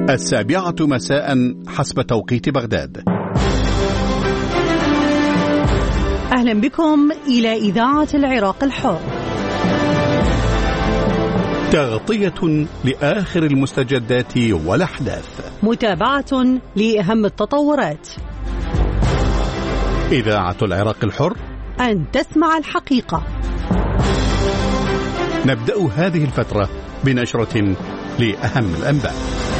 7:00 مساء حسب توقيت بغداد. أهلا بكم إلى إذاعة العراق الحر، تغطية لآخر المستجدات والأحداث، متابعة لأهم التطورات. إذاعة العراق الحر، أن تسمع الحقيقة. نبدأ هذه الفترة بنشرة لأهم الأنباء.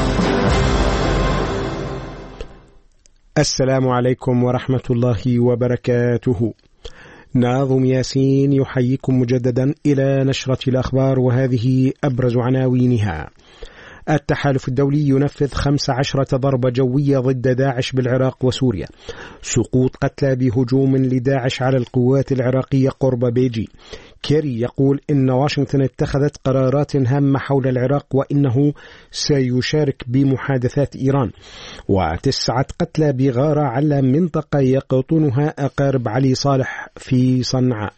السلام عليكم ورحمة الله وبركاته. ناظم ياسين يحييكم مجددا إلى نشرة الأخبار، وهذه أبرز عناوينها. التحالف الدولي ينفذ 15 ضربة جوية ضد داعش بالعراق وسوريا. سقوط قتلى بهجوم لداعش على القوات العراقية قرب بيجي. كيري يقول إن واشنطن اتخذت قرارات هامة حول العراق وإنه سيشارك بمحادثات إيران. 9 قتلى بغارة على منطقة يقطنها أقارب علي صالح في صنعاء.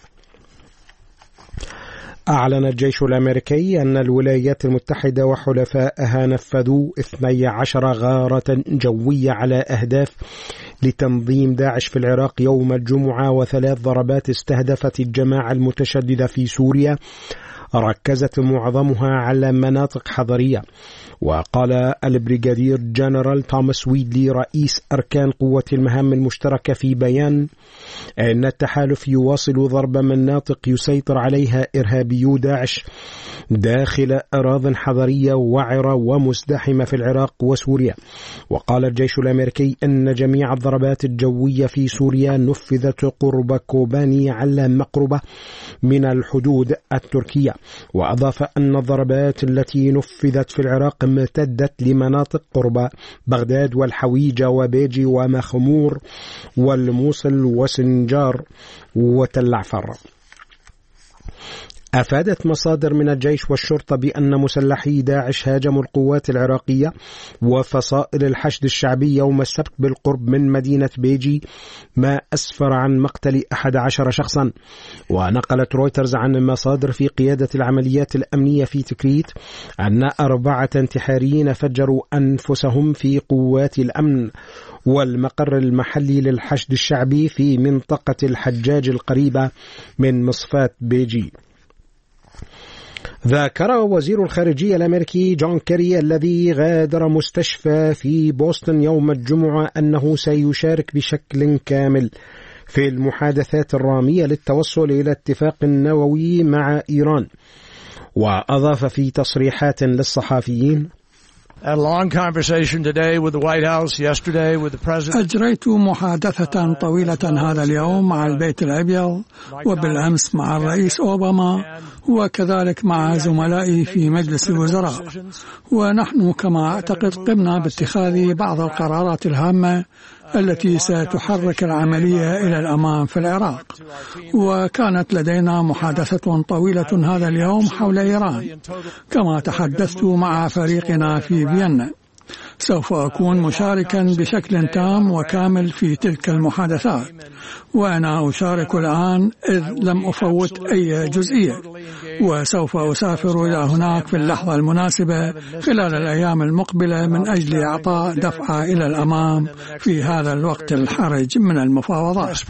أعلن الجيش الأمريكي أن الولايات المتحدة وحلفائها نفذوا 12 غارة جوية على أهداف لتنظيم داعش في العراق يوم الجمعة، و3 ضربات استهدفت الجماعة المتشددة في سوريا، ركزت معظمها على مناطق حضرية. وقال البريغادير جنرال توماس ويدلي رئيس أركان قوة المهام المشتركة في بيان أن التحالف يواصل ضرب مناطق يسيطر عليها إرهابيو داعش داخل أراضٍ حضرية وعرة ومزدحمة في العراق وسوريا. وقال الجيش الأمريكي أن جميع الضربات الجوية في سوريا نفذت قرب كوباني على مقربة من الحدود التركية. وأضاف أن الضربات التي نفذت في العراق امتدت لمناطق قرب بغداد والحويجة وبيجي ومخمور والموصل وسنجار وتل عفر. أفادت مصادر من الجيش والشرطة بأن مسلحي داعش هاجموا القوات العراقية وفصائل الحشد الشعبي يوم السبت بالقرب من مدينة بيجي، ما أسفر عن مقتل 11 شخصا. ونقلت رويترز عن مصادر في قيادة العمليات الأمنية في تكريت أن 4 انتحاريين فجروا أنفسهم في قوات الأمن والمقر المحلي للحشد الشعبي في منطقة الحجاج القريبة من مصفاة بيجي. ذكر وزير الخارجية الأمريكي جون كيري الذي غادر مستشفى في بوسطن يوم الجمعة أنه سيشارك بشكل كامل في المحادثات الرامية للتوصل إلى اتفاق نووي مع إيران. وأضاف في تصريحات للصحفيين: أجريت محادثة طويلة هذا اليوم مع البيت الأبيض، وبالأمس مع الرئيس أوباما، وكذلك مع زملائي في مجلس الوزراء. ونحن كما أعتقد قمنا باتخاذ بعض القرارات الهامة التي ستحرك العملية إلى الأمام في العراق. وكانت لدينا محادثة طويلة هذا اليوم حول إيران، كما تحدثت مع فريقنا في فيينا. سوف أكون مشاركا بشكل تام وكامل في تلك المحادثات، وأنا أشارك الآن إذ لم أفوت أي جزئية، وسوف أسافر إلى هناك في اللحظة المناسبة خلال الأيام المقبلة من أجل إعطاء دفعة إلى الأمام في هذا الوقت الحرج من المفاوضات.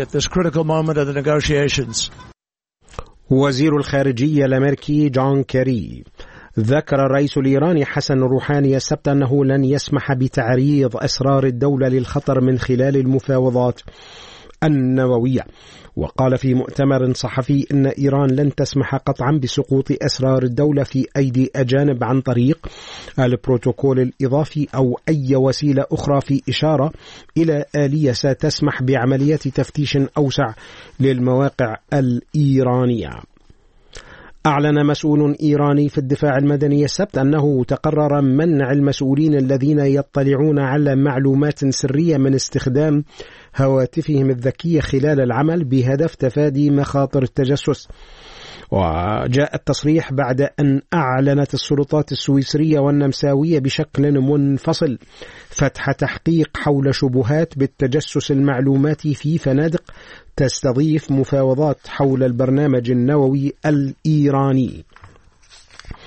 وزير الخارجية الأمريكي جون كيري. ذكر الرئيس الإيراني حسن روحاني السبت أنه لن يسمح بتعريض أسرار الدولة للخطر من خلال المفاوضات النووية. وقال في مؤتمر صحفي إن إيران لن تسمح قطعا بسقوط أسرار الدولة في أيدي أجانب عن طريق البروتوكول الإضافي أو أي وسيلة أخرى، في إشارة إلى آلية ستسمح بعمليات تفتيش أوسع للمواقع الإيرانية. أعلن مسؤول إيراني في الدفاع المدني السبت أنه تقرر منع المسؤولين الذين يطلعون على معلومات سرية من استخدام هواتفهم الذكية خلال العمل بهدف تفادي مخاطر التجسس. وجاء التصريح بعد أن أعلنت السلطات السويسرية والنمساوية بشكل منفصل فتح تحقيق حول شبهات بالتجسس المعلوماتي في فنادق تستضيف مفاوضات حول البرنامج النووي الإيراني.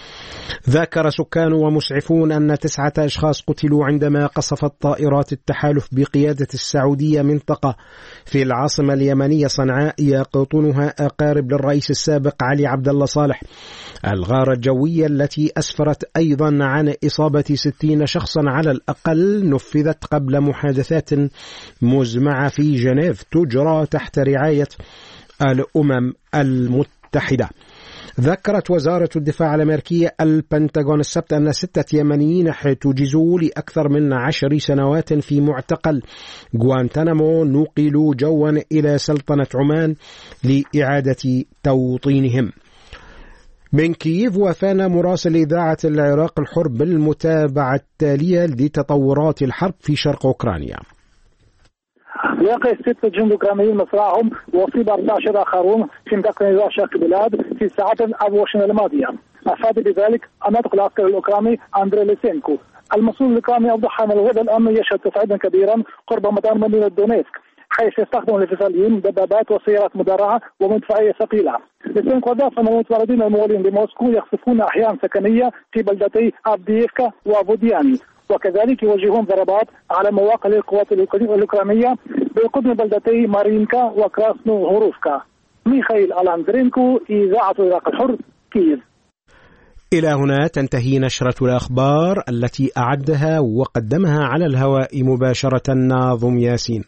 ذكر سكان ومسعفون أن 9 أشخاص قتلوا عندما قصفت طائرات التحالف بقيادة السعودية منطقة في العاصمة اليمنية صنعاء يقطنها أقارب للرئيس السابق علي عبد الله صالح. الغارة الجوية التي أسفرت أيضا عن إصابة 60 شخصا على الأقل نفذت قبل محادثات مزمعة في جنيف تجرى تحت رعاية الأمم المتحدة. ذكرت وزارة الدفاع الأمريكية البنتاغون السبت أن 6 يمنيين احتجزوا لأكثر من 10 سنوات في معتقل غوانتانامو نقلوا جوا إلى سلطنة عمان لإعادة توطينهم. من كييف وفانا مراسل إذاعة العراق الحر بالمتابعة التالية لتطورات الحرب في شرق أوكرانيا. يقع 6 جند أوكرانيين مصرعهم وأصيب 14 آخرون في منطقة نزاع شرق البلاد في الساعات الأبوشن الماضية. أفاد بذلك الناطق العسكري الأوكراني أندري ليسينكو. المسؤول الأوكراني أوضح أن الوضع الأمني يشهد تصعيدا كبيرا قرب مدار مدينة دونيتسك، حيث يستخدم الانفصاليين دبابات وسيارات مدرعة ومدفعية ثقيلة. ليسينكو أضاف أن المتواردين الموالين بموسكو يخصفون أحياء سكنية في بلدتي أفدييفكا وفودياني، وكذلك يوجهون ضربات على مواقع للقوات الأوكرانية بقدم بلدتي مارينكا وكراسنو هوروفكا. ميخائيل ألاندرينكو، إذاعة العراق الحر، كييف. إلى هنا تنتهي نشرة الأخبار التي أعدها وقدمها على الهواء مباشرة ناظم ياسين.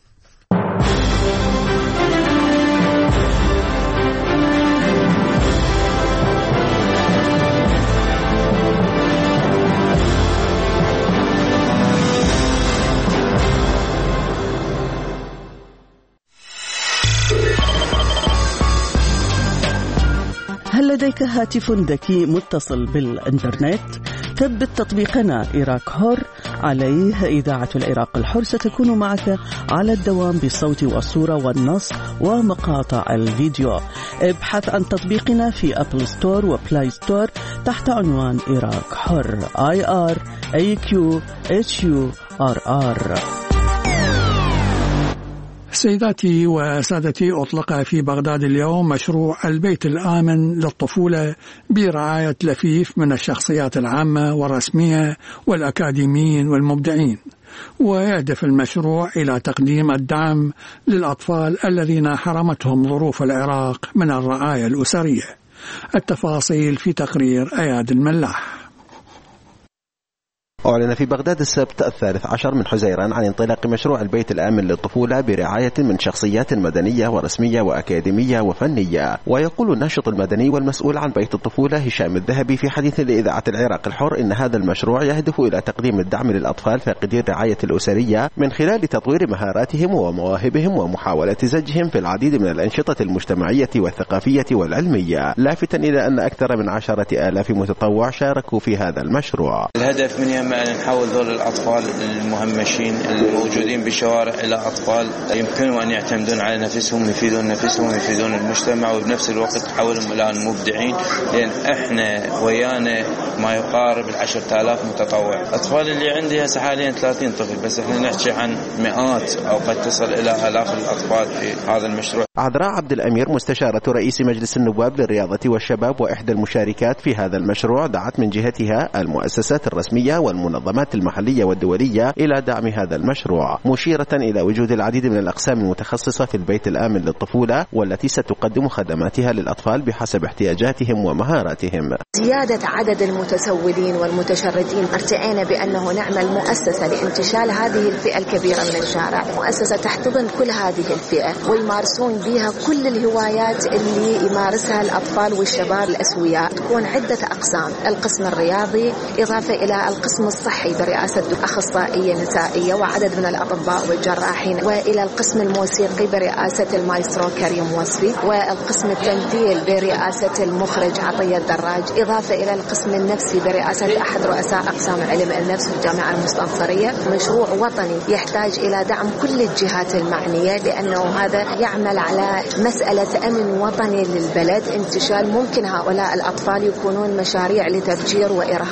هل لديك هاتف ذكي متصل بالإنترنت؟ ثبت تطبيقنا إيراك حر، عليه إذاعة العراق الحر ستكون معك على الدوام بالصوت والصورة والنص ومقاطع الفيديو. ابحث عن تطبيقنا في أبل ستور وبلاي ستور تحت عنوان إيراك حر IRAQHURR. سيداتي وسادتي، أطلق في بغداد اليوم مشروع البيت الآمن للطفولة برعاية لفيف من الشخصيات العامة والرسمية والأكاديميين والمبدعين، ويهدف المشروع إلى تقديم الدعم للأطفال الذين حرمتهم ظروف العراق من الرعاية الأسرية. التفاصيل في تقرير أياد الملاح. أعلن في بغداد السبت 13 من حزيران عن انطلاق مشروع البيت الآمن للطفولة برعاية من شخصيات مدنية ورسمية وأكاديمية وفنية. ويقول الناشط المدني والمسؤول عن بيت الطفولة هشام الذهبي في حديث لإذاعة العراق الحر إن هذا المشروع يهدف إلى تقديم الدعم للأطفال فاقدي الرعاية الأسرية من خلال تطوير مهاراتهم ومواهبهم ومحاولة زجهم في العديد من الأنشطة المجتمعية والثقافية والعلمية، لافتاً إلى أن أكثر من 10,000 متطوع شاركوا في هذا المشروع. الهدف من أن نحول ذول الأطفال المهمشين الموجودين بالشوارع إلى أطفال يمكنهم أن يعتمدون على نفسهم، يفيدون نفسهم، يفيدون المجتمع، وبنفس الوقت نحولهم إلى مبدعين، لأن إحنا ويانا ما يقارب 10,000 متطوع. الأطفال اللي عندي هسه حاليا 30 طفل، بس إحنا نحكي عن مئات أو قد تصل إلى آلاف الأطفال في هذا المشروع. عذراء عبد الأمير مستشارة رئيس مجلس النواب للرياضة والشباب وإحدى المشاركات في هذا المشروع دعت من جهتها المؤسسات الرسمية والمنظمات المحلية والدولية إلى دعم هذا المشروع، مشيرة إلى وجود العديد من الأقسام المتخصصة في البيت الآمن للطفولة والتي ستقدم خدماتها للأطفال بحسب احتياجاتهم ومهاراتهم. زيادة عدد المتسولين والمتشردين، ارتئينا بأنه نعمل مؤسسة لانتشال هذه الفئة الكبيرة من الشارع، مؤسسة تحتضن كل هذه الفئة ويمارسون بها كل الهوايات اللي يمارسها الأطفال والشباب الأسوياء. تكون عدة أقسام: القسم الرياضي، إضافة إلى القسم الصحي برئاسة أخصائية نسائية وعدد من الأطباء والجراحين، وإلى القسم الموسيقي برئاسة المايسترو كريم وصفي، والقسم التمثيل برئاسة المخرج عطية الدراج، إضافة إلى القسم النفسي برئاسة أحد رؤساء أقسام علم النفس في الجامعة المستنصرية. مشروع وطني يحتاج إلى دعم كل الجهات المعنية، لأنه هذا يعمل على مسألة أمن وطني للبلد، انتشال ممكن هؤلاء الأطفال يكونون مشاريع لتفجير وإرهاب.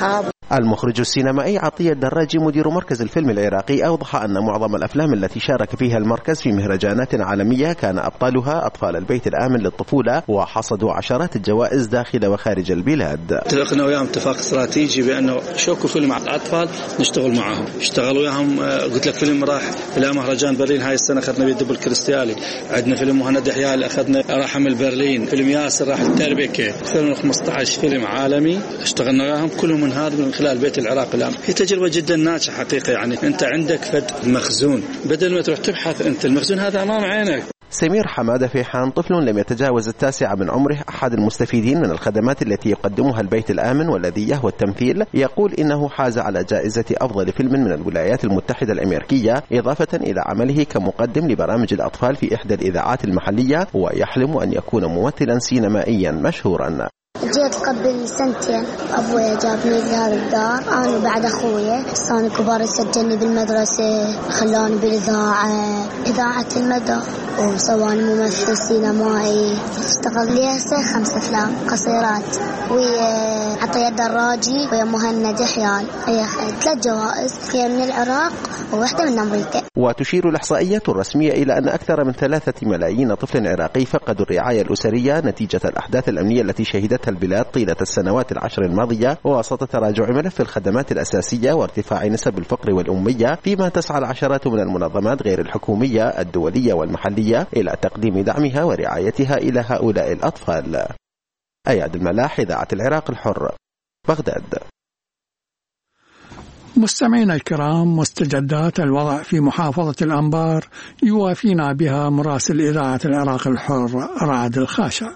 المخرج السينمائي عطية الدراجي مدير مركز الفيلم العراقي أوضح أن معظم الأفلام التي شارك فيها المركز في مهرجانات عالمية كان أبطالها أطفال البيت الآمن للطفولة، وحصدوا عشرات الجوائز داخل وخارج البلاد. اتفقنا وياهم اتفاق استراتيجي بأنه شوكوا فيلم مع الأطفال نشتغل معهم، اشتغلوا وياهم. قلت لك فيلم راح إلى مهرجان برلين هاي السنة أخذنا بيه دبل كريستيالي، عندنا فيلم مهند حيال أخذنا راح من برلين، فيلم ياسر راح التربكة، أكثر من 15 فيلم عالمي اشتغلنا وياهم كلهم من هذا من خلال بيت العراق الآن. هي تجربة جدا ناجحة حقيقة، يعني أنت عندك فد مخزون بدل ما تروح تبحث، أنت المخزون هذا أمام عينك. سمير حمادة فيحان طفل لم يتجاوز 9 من عمره، أحد المستفيدين من الخدمات التي يقدمها البيت الآمن والذي يهوى التمثيل، يقول إنه حاز على جائزة أفضل فيلم من الولايات المتحدة الأمريكية، إضافة إلى عمله كمقدم لبرامج الأطفال في إحدى الإذاعات المحلية، ويحلم أن يكون ممثلا سينمائيا مشهورا. جيت قبل سنتين أبويا جابني لهذا الدار، أنا وبعد أخويا صاني كبار سجلني بالمدرسة، خلاني بالإذاعة، إذاعة المدى، وسواني ممثل سينمائي. اشتغل لي هسه 5 أفلام قصيرات ويا عطية الدراجي ويا مهند حيال. هي 3 جوائز، هي من العراق وواحدة من أمريكا. وتشير الإحصائيات الرسمية إلى أن أكثر من 3 ملايين طفل عراقي فقدوا الرعاية الأسرية نتيجة الأحداث الأمنية التي شهدتها البلاد طيلة السنوات ال10 الماضية، ووسط تراجع ملف الخدمات الأساسية وارتفاع نسب الفقر والأمية، فيما تسعى العشرات من المنظمات غير الحكومية الدولية والمحلية إلى تقديم دعمها ورعايتها إلى هؤلاء الأطفال. أياد الملاح، إذاعة العراق الحر، بغداد. مستمعينا الكرام، مستجدات الوضع في محافظة الأنبار يوافينا بها مراسل إذاعة العراق الحر رعد الخاشع.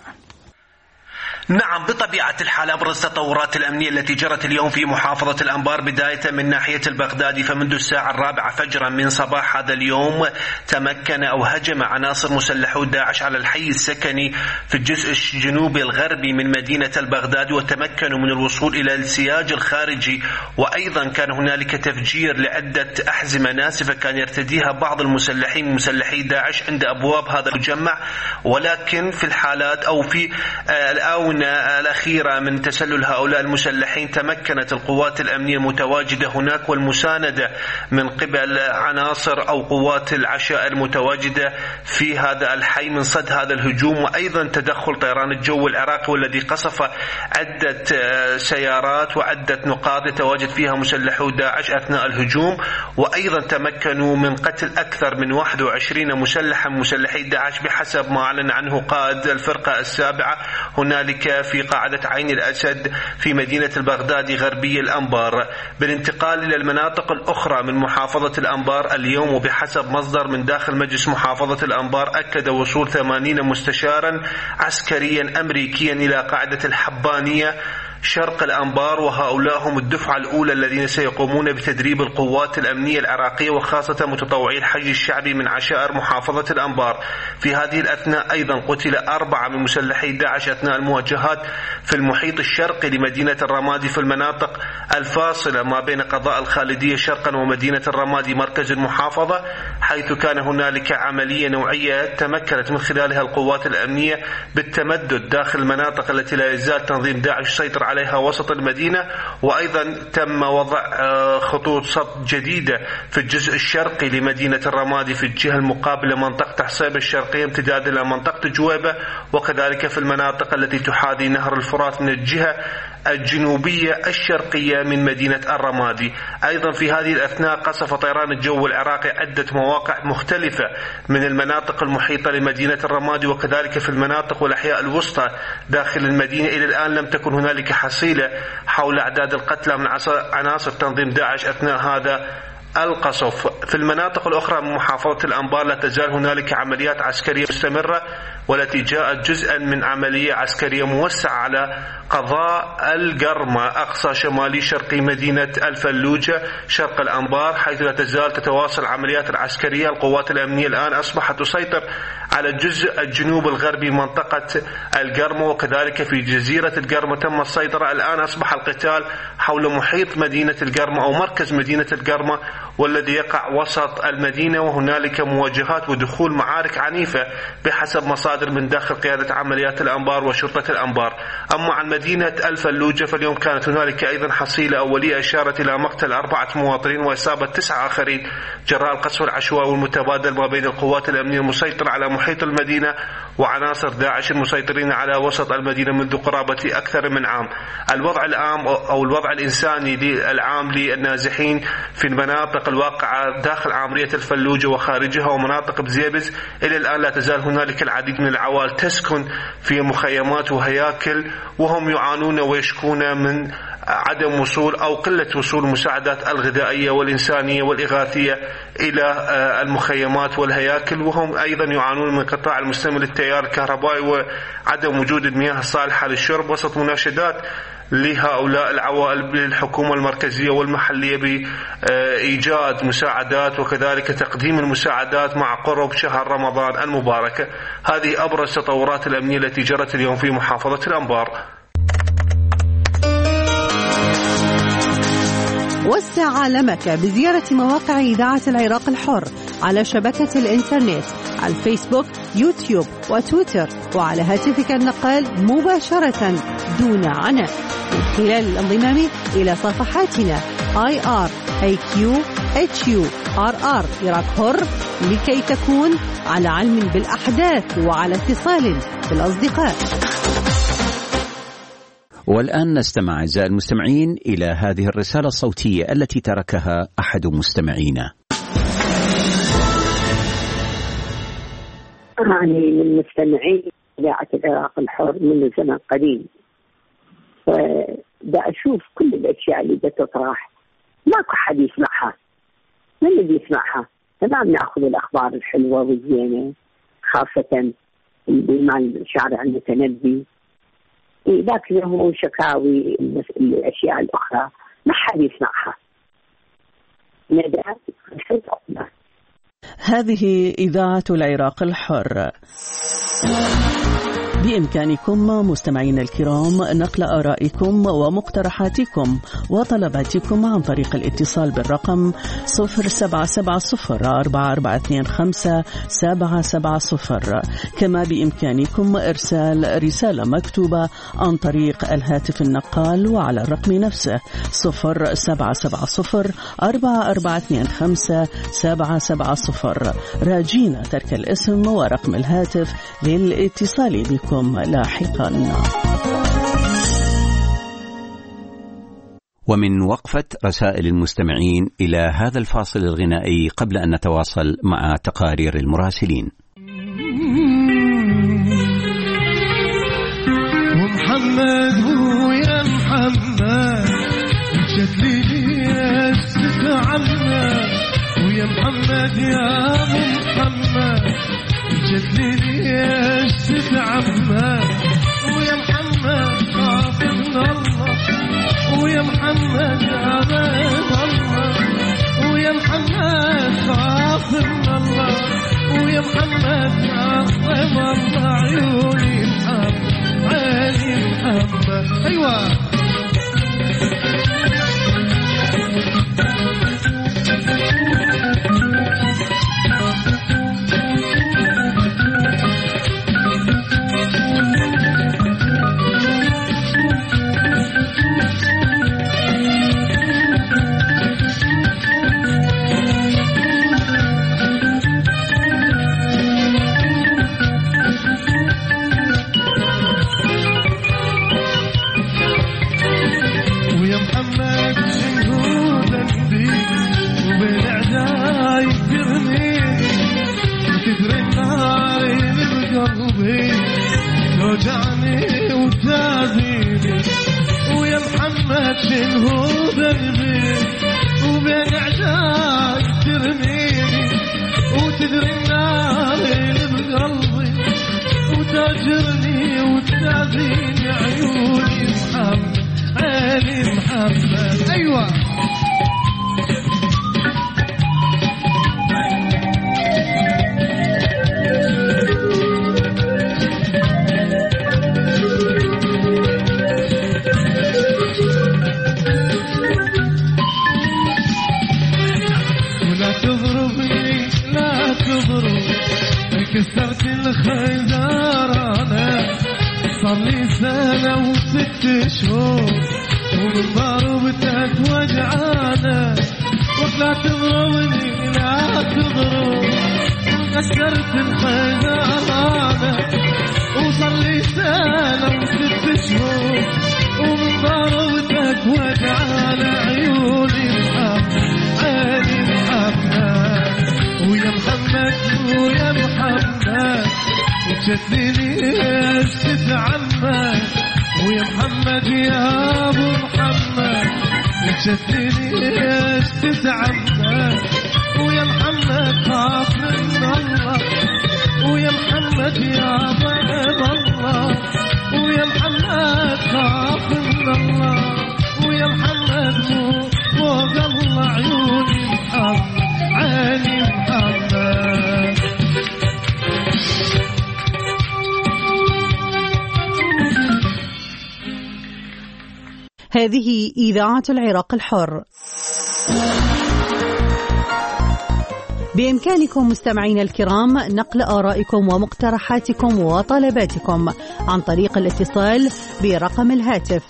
نعم، بطبيعة الحال أبرز التطورات الأمنية التي جرت اليوم في محافظة الأنبار بداية من ناحية البغدادي، فمنذ الساعة 4 فجرا من صباح هذا اليوم تمكن أو هجم عناصر مسلحو داعش على الحي السكني في الجزء الجنوبي الغربي من مدينة البغدادي، وتمكنوا من الوصول إلى السياج الخارجي، وأيضا كان هنالك تفجير لعدة أحزمة ناسفة كان يرتديها بعض المسلحين من مسلحي داعش عند أبواب هذا المجمع. ولكن في الحالات أو في الآونة الأخيرة من تسلل هؤلاء المسلحين تمكنت القوات الأمنية المتواجدة هناك والمساندة من قبل عناصر أو قوات العشائر المتواجدة في هذا الحي من صد هذا الهجوم، وأيضا تدخل طيران الجو العراقي والذي قصف عدة سيارات وعدة نقاط يتواجد فيها مسلحو داعش أثناء الهجوم، وأيضا تمكنوا من قتل أكثر من 21 مسلحا من مسلحي داعش بحسب ما أعلن عنه قائد الفرقة السابعة هنالك في قاعدة عين الأسد في مدينة البغدادي غربي الأنبار. بالانتقال إلى المناطق الأخرى من محافظة الأنبار اليوم، وبحسب مصدر من داخل مجلس محافظة الأنبار أكد وصول 80 مستشارا عسكريا أمريكيا إلى قاعدة الحبانية شرق الأنبار، وهؤلاء هم الدفعة الأولى الذين سيقومون بتدريب القوات الأمنية العراقية وخاصة متطوعي الحج الشعبي من عشائر محافظة الأنبار. في هذه الأثناء أيضا قتل 4 من مسلحي داعش أثناء المواجهات في المحيط الشرقي لمدينة الرمادي في المناطق الفاصلة ما بين قضاء الخالدية شرقا ومدينة الرمادي مركز المحافظة، حيث كان هنالك عملية نوعية تمكنت من خلالها القوات الأمنية بالتمدد داخل المناطق التي لا يزال تنظيم داعش يسيطر عليها وسط المدينة. وأيضا تم وضع خطوط صد جديدة في الجزء الشرقي لمدينة الرمادي في الجهة المقابلة منطقة حصيبة الشرقية امتدادا إلى منطقة جويبة، وكذلك في المناطق التي تحاذي نهر الفرات من الجهة الجنوبية الشرقية من مدينة الرمادي. أيضا في هذه الأثناء قصف طيران الجو العراقي عدة مواقع مختلفة من المناطق المحيطة لمدينة الرمادي وكذلك في المناطق والأحياء الوسطى داخل المدينة. إلى الآن لم تكن هنالك حصيلة حول أعداد القتلى من عناصر تنظيم داعش أثناء هذا القصف. في المناطق الأخرى من محافظة الأنبار لا تزال هنالك عمليات عسكرية مستمرة، والتي جاءت جزءا من عملية عسكرية موسعة على قضاء القرمة أقصى شمالي شرقي مدينة الفلوجة شرق الأنبار، حيث لا تزال تتواصل العمليات العسكرية. القوات الأمنية الآن أصبحت تسيطر على الجزء الجنوب الغربي منطقة القرمة، وكذلك في جزيرة القرمة تم السيطرة. الآن أصبح القتال حول محيط مدينة القرمة أو مركز مدينة القرمة، والذي يقع وسط المدينة، وهنالك مواجهات ودخول معارك عنيفة بحسب مصادر من داخل قيادة عمليات الأنبار وشرطة الأنبار. أما عن مدينة الفلوجة فاليوم كانت هنالك أيضا حصيلة أولية أشارت إلى مقتل 4 مواطنين وإصابة 9 آخرين جراء القصف العشوائي والمتبادل ما بين القوات الأمنية المسيطرة على محيط المدينة وعناصر داعش المسيطرين على وسط المدينة منذ قرابة أكثر من عام. الوضع العام أو الوضع الإنساني العام للنازحين في المناطق الواقعة داخل عامرية الفلوجة وخارجها ومناطق بزيبز، إلى الآن لا تزال هنالك العديد من العوائل تسكن في مخيمات وهياكل، وهم يعانون ويشكون من عدم وصول أو قلة وصول المساعدات الغذائية والإنسانية والإغاثية إلى المخيمات والهياكل، وهم أيضا يعانون من قطاع المستمر للتيار الكهربائي وعدم وجود المياه الصالحة للشرب، وسط مناشدات لهؤلاء العوائل للحكومة المركزية والمحلية بإيجاد مساعدات وكذلك تقديم المساعدات مع قرب شهر رمضان المبارك. هذه أبرز التطورات الأمنية التي جرت اليوم في محافظة الأنبار. وسع عالمك بزيارة مواقع إذاعة العراق الحر على شبكة الإنترنت على الفيسبوك، يوتيوب وتويتر، وعلى هاتفك النقال مباشرة دون عناء من خلال الانضمام إلى صفحاتنا IRIQ-HURR عراق حر لكي تكون على علم بالأحداث وعلى اتصال بالأصدقاء. والآن نستمع أعزائي المستمعين إلى هذه الرسالة الصوتية التي تركها أحد مستمعينا. أعني من مستمعين إذاعة العراق الحر من زمن قديم، ودا أشوف كل الأشياء اللي تطرح ماكو حد يسمعها. من اللي يسمعها؟ تمام، نأخذ الأخبار الحلوة والزينة خاصة بمال شارع المتنبي، لكن هو شكاوي الأشياء الأخرى ما حد يسمعها. هذه إذاعة العراق الحر. بإمكانكم مستمعينا الكرام نقل آرائكم ومقترحاتكم وطلباتكم عن طريق الاتصال بالرقم 0770-4425-770. كما بإمكانكم إرسال رسالة مكتوبة عن طريق الهاتف النقال وعلى الرقم نفسه 0770-4425-770. راجينا ترك الاسم ورقم الهاتف للاتصال بكم لاحقا. ومن وقفة رسائل المستمعين إلى هذا الفاصل الغنائي قبل أن نتواصل مع تقارير المراسلين. ومحمد ويا محمد شكلي استعمى ويا محمد يا محمد شكلي استعمى ويا محمد خاف من الله ويا محمد عباد الله ويا محمد خاف من الله ويا محمد عظم الله عيوني محمد عيني محمد. أيوة سنة و6 شهور ومن ضربتك وجعانة ولا تضربني لا تضرب كسرت الخزانة وصل لي سنة و6 شهور ومن ضربتك وجعانة عيوني عيني محمد ويا محمد ويا محمد وشتني تتعمد ويا محمد يا ابو محمد وشتني تتعمد ويا محمد خاف من الله ويا محمد يا ضيب الله ويا محمد خاف من الله ويا محمد فوق الله عيوني محمد عيني محمد. هذه إذاعة العراق الحر. بإمكانكم مستمعين الكرام نقل آرائكم ومقترحاتكم وطلباتكم عن طريق الاتصال برقم الهاتف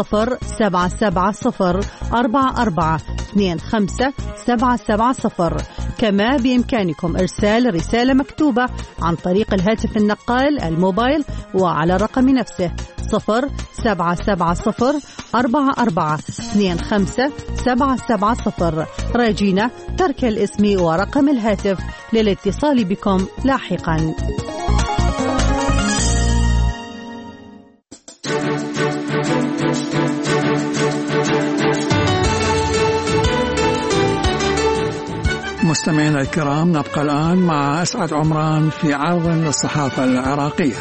07704425770. كما بإمكانكم إرسال رسالة مكتوبة عن طريق الهاتف النقال الموبايل وعلى الرقم نفسه 07704425770. راجينا ترك الاسم ورقم الهاتف للاتصال بكم لاحقا. مستمعينا الكرام، نبقى الآن مع أسعد عمران في عرض للصحافة العراقية.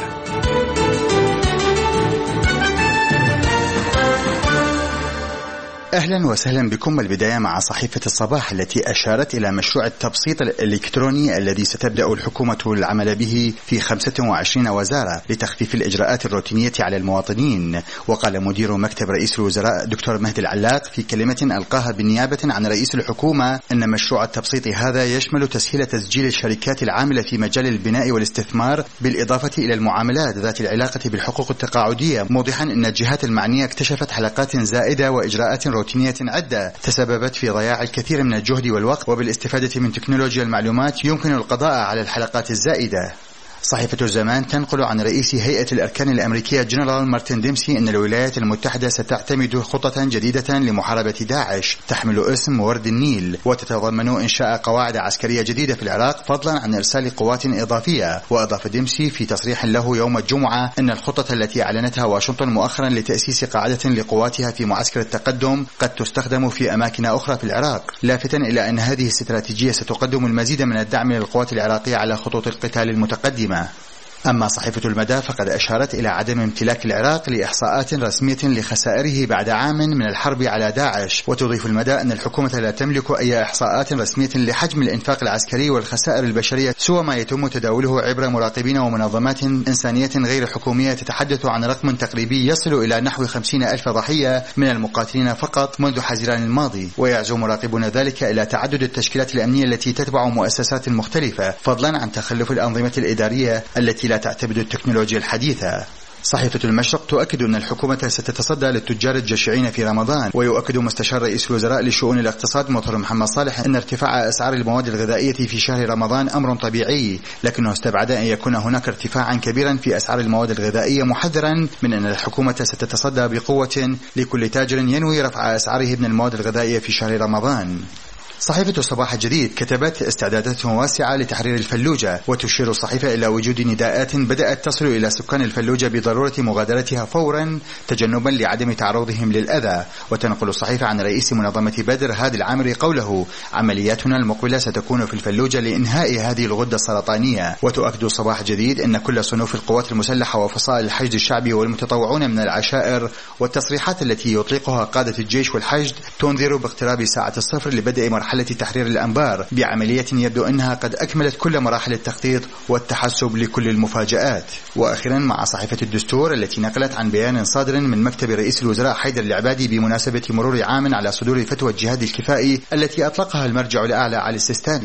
أهلا وسهلا بكم. البداية مع صحيفة الصباح التي أشارت إلى مشروع التبسيط الإلكتروني الذي ستبدأ الحكومة العمل به في 25 وزارة لتخفيف الإجراءات الروتينية على المواطنين. وقال مدير مكتب رئيس الوزراء دكتور مهدي العلاق في كلمة ألقاها بالنيابة عن رئيس الحكومة أن مشروع التبسيط هذا يشمل تسهيل تسجيل الشركات العاملة في مجال البناء والاستثمار بالإضافة إلى المعاملات ذات العلاقة بالحقوق التقاعدية، موضحا أن الجهات المعنية اكتشفت حلقات زائدة وإجراءات روتينية عدة تسببت في ضياع الكثير من الجهد والوقت، وبالاستفادة من تكنولوجيا المعلومات يمكن القضاء على الحلقات الزائدة. صحيفة الزمان تنقل عن رئيس هيئة الأركان الأمريكية جنرال مارتن ديمسي أن الولايات المتحدة ستعتمد خطة جديدة لمحاربة داعش تحمل اسم ورد النيل، وتتضمن إنشاء قواعد عسكرية جديدة في العراق فضلا عن إرسال قوات إضافية. وأضاف ديمسي في تصريح له يوم الجمعة أن الخطة التي أعلنتها واشنطن مؤخرا لتأسيس قاعدة لقواتها في معسكر التقدم قد تستخدم في أماكن أخرى في العراق، لافتا إلى أن هذه الاستراتيجية ستقدم المزيد من الدعم للقوات العراقية على خطوط القتال المتقدمة. أما صحيفة المدى فقد أشارت إلى عدم امتلاك العراق لإحصاءات رسمية لخسائره بعد عام من الحرب على داعش. وتضيف المدى أن الحكومة لا تملك أي إحصاءات رسمية لحجم الإنفاق العسكري والخسائر البشرية سوى ما يتم تداوله عبر مراقبين ومنظمات إنسانية غير حكومية تتحدث عن رقم تقريبي يصل إلى نحو 50,000 ضحية من المقاتلين فقط منذ حزيران الماضي. ويعزو مراقبون ذلك إلى تعدد التشكيلات الأمنية التي تتبع مؤسسات مختلفة فضلا عن تخلف الأنظمة الإدارية التي لا تعتمد التكنولوجيا الحديثة. صحيفة المشرق تؤكد أن الحكومة ستتصدى للتجار الجشعين في رمضان. ويؤكد مستشار رئيس الوزراء لشؤون الاقتصاد مطر محمد صالح أن ارتفاع أسعار المواد الغذائية في شهر رمضان أمر طبيعي، لكنه استبعد أن يكون هناك ارتفاعا كبيرا في أسعار المواد الغذائية، محذرا من أن الحكومة ستتصدى بقوة لكل تاجر ينوي رفع أسعاره من المواد الغذائية في شهر رمضان. صحيفة الصباح الجديد كتبت استعدادات واسعة لتحرير الفلوجة، وتشير الصحيفة إلى وجود نداءات بدأت تصل إلى سكان الفلوجة بضرورة مغادرتها فورا تجنبا لعدم تعرضهم للأذى. وتنقل الصحيفة عن رئيس منظمة بدر هادي العامري قوله: عملياتنا المقبلة ستكون في الفلوجة لإنهاء هذه الغدة السرطانية. وتؤكد الصباح جديد أن كل صنوف القوات المسلحة وفصائل الحشد الشعبي والمتطوعون من العشائر والتصريحات التي يطلقها قادة الجيش والحشد تنذر باقتراب ساعة الصفر لبدء مرحلة تحرير الأنبار بعملية يبدو أنها قد أكملت كل مراحل التخطيط والتحسب لكل المفاجآت. وأخيرا مع صحيفة الدستور التي نقلت عن بيان صادر من مكتب رئيس الوزراء حيدر العبادي بمناسبة مرور عام على صدور فتوى الجهاد الكفائي التي أطلقها المرجع الأعلى علي السيستاني.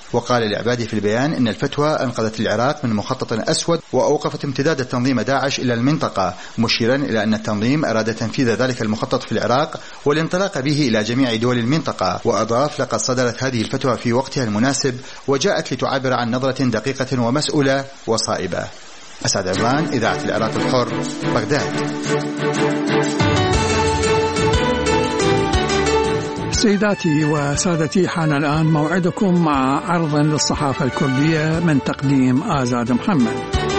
وقال العبادي في البيان إن الفتوى أنقذت العراق من مخطط أسود وأوقفت امتداد التنظيم داعش إلى المنطقة، مشيرا إلى أن التنظيم أراد تنفيذ ذلك المخطط في العراق والانطلاق به إلى جميع دول المنطقة. وأضاف: لقد صدرت هذه الفتوى في وقتها المناسب وجاءت لتعبر عن نظرة دقيقة ومسؤولة وصائبة. أسعد عمران، إذاعة العراق الحر، بغداد. سيداتي وسادتي، حان الآن موعدكم مع عرض للصحافة الكردية من تقديم آزاد محمد.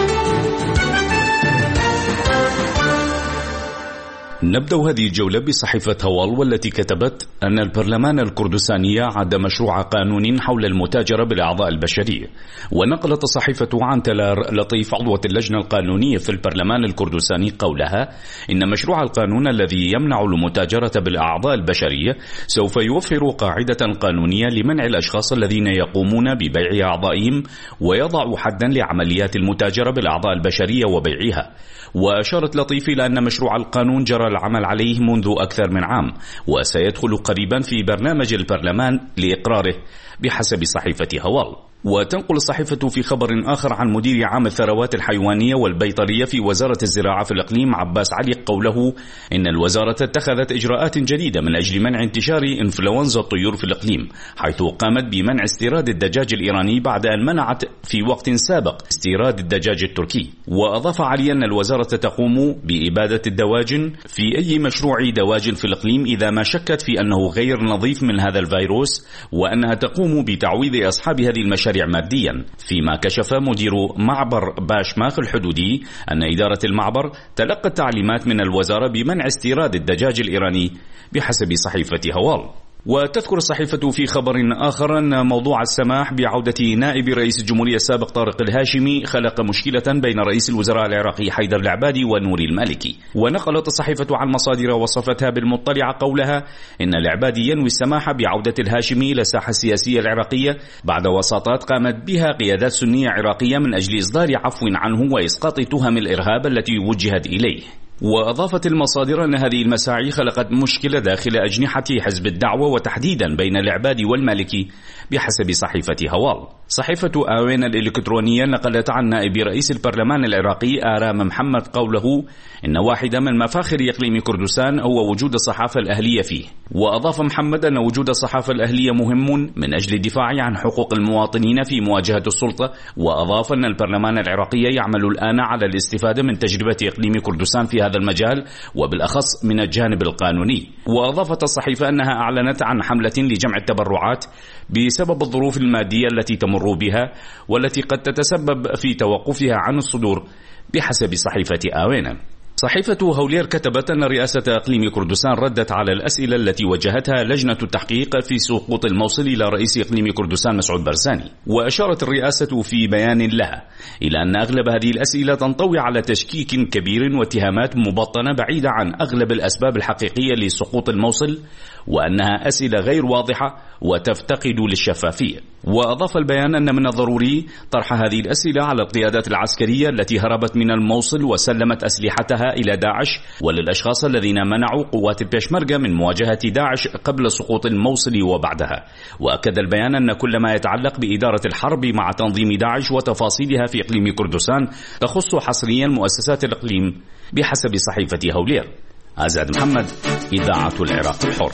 نبدأ هذه الجولة بصحيفة هوال، والتي كتبت أن البرلمان الكردستاني عد مشروع قانون حول المتاجرة بالأعضاء البشرية. ونقلت الصحيفة عن تلار لطيف عضوة اللجنة القانونية في البرلمان الكردستاني قولها إن مشروع القانون الذي يمنع المتاجرة بالأعضاء البشرية سوف يوفر قاعدة قانونية لمنع الأشخاص الذين يقومون ببيع أعضائهم، ويضع حدا لعمليات المتاجرة بالأعضاء البشرية وبيعها. وأشارت لطيف إلى أن مشروع القانون جرى العمل عليه منذ أكثر من عام، وسيدخل قريبا في برنامج البرلمان لإقراره بحسب صحيفة هوال. وتنقل الصحيفة في خبر آخر عن مدير عام الثروات الحيوانية والبيطرية في وزارة الزراعة في الإقليم عباس علي قوله إن الوزارة اتخذت إجراءات جديدة من أجل منع انتشار إنفلونزا الطيور في الإقليم، حيث قامت بمنع استيراد الدجاج الإيراني بعد أن منعت في وقت سابق استيراد الدجاج التركي. وأضاف علي أن الوزارة تقوم بإبادة الدواجن في أي مشروع دواجن في الإقليم إذا ما شكت في أنه غير نظيف من هذا الفيروس، وأنها تقوم بتعويض أصحاب هذه المشاريع ماديا. فيما كشف مدير معبر باشماخ الحدودي أن إدارة المعبر تلقت تعليمات من الوزارة بمنع استيراد الدجاج الإيراني بحسب صحيفة هوال. وتذكر الصحيفة في خبر آخر أن موضوع السماح بعودة نائب رئيس الجمهورية السابق طارق الهاشمي خلق مشكلة بين رئيس الوزراء العراقي حيدر العبادي ونوري المالكي. ونقلت الصحيفة عن مصادر وصفتها بالمطلعة قولها إن العبادي ينوي السماح بعودة الهاشمي إلى الساحة السياسية العراقية بعد وساطات قامت بها قيادات سنية عراقية من أجل إصدار عفو عنه وإسقاط تهم الإرهاب التي وجهت إليه. وأضافت المصادر أن هذه المساعي خلقت مشكلة داخل أجنحة حزب الدعوة وتحديدا بين العبادي والمالكي بحسب صحيفة هوال. صحيفة آوين الإلكترونية نقلت عن نائب رئيس البرلمان العراقي آرام محمد قوله إن واحدة من مفاخر إقليم كردستان هو وجود الصحافة الأهلية فيه. وأضاف محمد أن وجود الصحافة الأهلية مهم من أجل الدفاع عن حقوق المواطنين في مواجهة السلطة. وأضاف أن البرلمان العراقي يعمل الآن على الاستفادة من تجربة إقليم كردستان في هذا المجال وبالأخص من الجانب القانوني. وأضافت الصحيفة أنها أعلنت عن حملة لجمع التبرعات بسبب الظروف المادية التي تمر بها والتي قد تتسبب في توقفها عن الصدور بحسب صحيفة آوينا. صحيفة هولير كتبت أن رئاسة إقليم كردستان ردت على الأسئلة التي وجهتها لجنة التحقيق في سقوط الموصل إلى رئيس إقليم كردستان مسعود برزاني. وأشارت الرئاسة في بيان لها إلى أن أغلب هذه الأسئلة تنطوي على تشكيك كبير واتهامات مبطنة بعيدة عن أغلب الأسباب الحقيقية لسقوط الموصل، وأنها أسئلة غير واضحة وتفتقد للشفافية. وأضاف البيان أن من الضروري طرح هذه الأسئلة على القيادات العسكرية التي هربت من الموصل وسلمت أسلحتها إلى داعش وللأشخاص الذين منعوا قوات البيشمركة من مواجهة داعش قبل سقوط الموصل وبعدها. وأكد البيان أن كل ما يتعلق بإدارة الحرب مع تنظيم داعش وتفاصيلها في إقليم كردستان تخص حصريا مؤسسات الإقليم بحسب صحيفة هولير. أزاد محمد، إذاعة العراق الحر.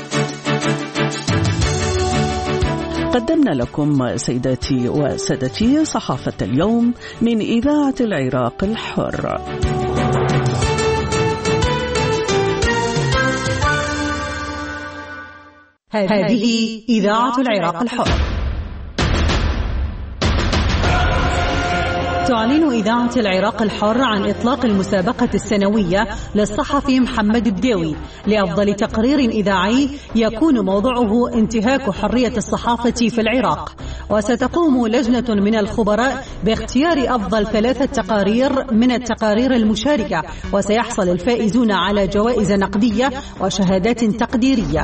قدمنا لكم سيداتي وسادتي صحافة اليوم من إذاعة العراق الحر. هذه إذاعة العراق الحر. تعلن إذاعة العراق الحر عن إطلاق المسابقة السنوية للصحفي محمد الداوي لأفضل تقرير إذاعي يكون موضوعه انتهاك حرية الصحافة في العراق. وستقوم لجنة من الخبراء باختيار أفضل 3 تقارير من التقارير المشاركة، وسيحصل الفائزون على جوائز نقدية وشهادات تقديرية.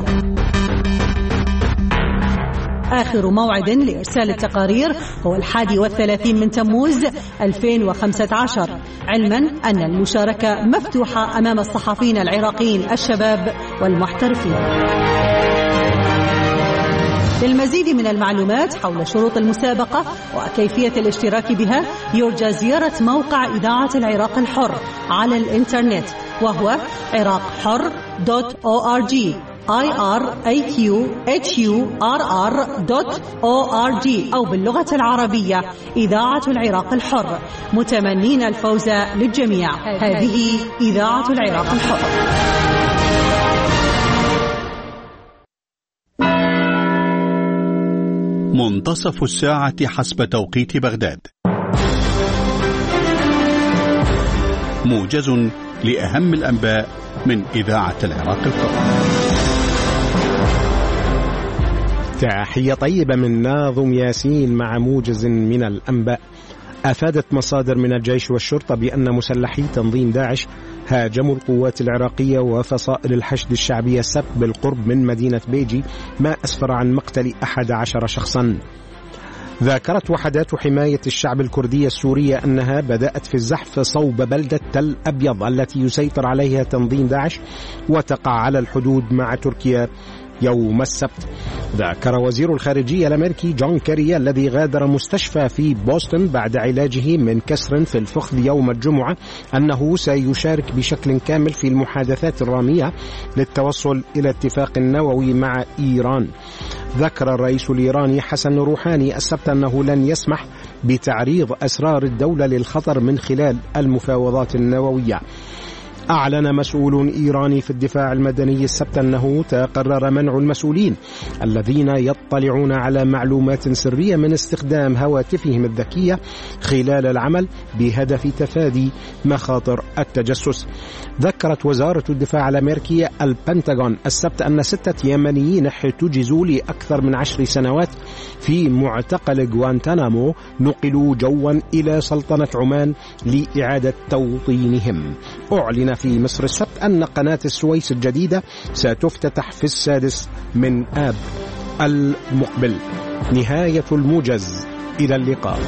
آخر موعد لإرسال التقارير هو 31 من تموز 2015، علما أن المشاركة مفتوحة أمام الصحفيين العراقيين الشباب والمحترفين. للمزيد من المعلومات حول شروط المسابقة وكيفية الاشتراك بها يرجى زيارة موقع إذاعة العراق الحر على الإنترنت، وهو عراقحر.org iraqhurr.org أو باللغة العربية إذاعة العراق الحر، متمنين الفوز للجميع. هذه إذاعة العراق الحر. منتصف الساعة حسب توقيت بغداد. موجز لأهم الأنباء من إذاعة العراق الحر. تحية طيبة من ناظم ياسين مع موجز من الأنباء. أفادت مصادر من الجيش والشرطة بأن مسلحي تنظيم داعش هاجموا القوات العراقية وفصائل الحشد الشعبية السبت بالقرب من مدينة بيجي، ما أسفر عن مقتل 11 شخصا. ذكرت وحدات حماية الشعب الكردية السورية أنها بدأت في الزحف صوب بلدة تل أبيض التي يسيطر عليها تنظيم داعش وتقع على الحدود مع تركيا يوم السبت. ذكر وزير الخارجية الأمريكي جون كيري الذي غادر مستشفى في بوسطن بعد علاجه من كسر في الفخذ يوم الجمعة أنه سيشارك بشكل كامل في المحادثات الرامية للتوصل إلى اتفاق نووي مع إيران. ذكر الرئيس الإيراني حسن روحاني السبت أنه لن يسمح بتعريض أسرار الدولة للخطر من خلال المفاوضات النووية. أعلن مسؤول إيراني في الدفاع المدني السبت أنه تقرر منع المسؤولين الذين يطلعون على معلومات سرية من استخدام هواتفهم الذكية خلال العمل بهدف تفادي مخاطر التجسس. ذكرت وزارة الدفاع الأمريكية البنتاغون السبت أن 6 يمنيين احتجزوا لأكثر من 10 سنوات في معتقل غوانتانامو نقلوا جوا إلى سلطنة عمان لإعادة توطينهم. أعلن في مصر السبت أن قناة السويس الجديدة ستفتتح في 6 آب المقبل. نهاية الموجز، إلى اللقاء.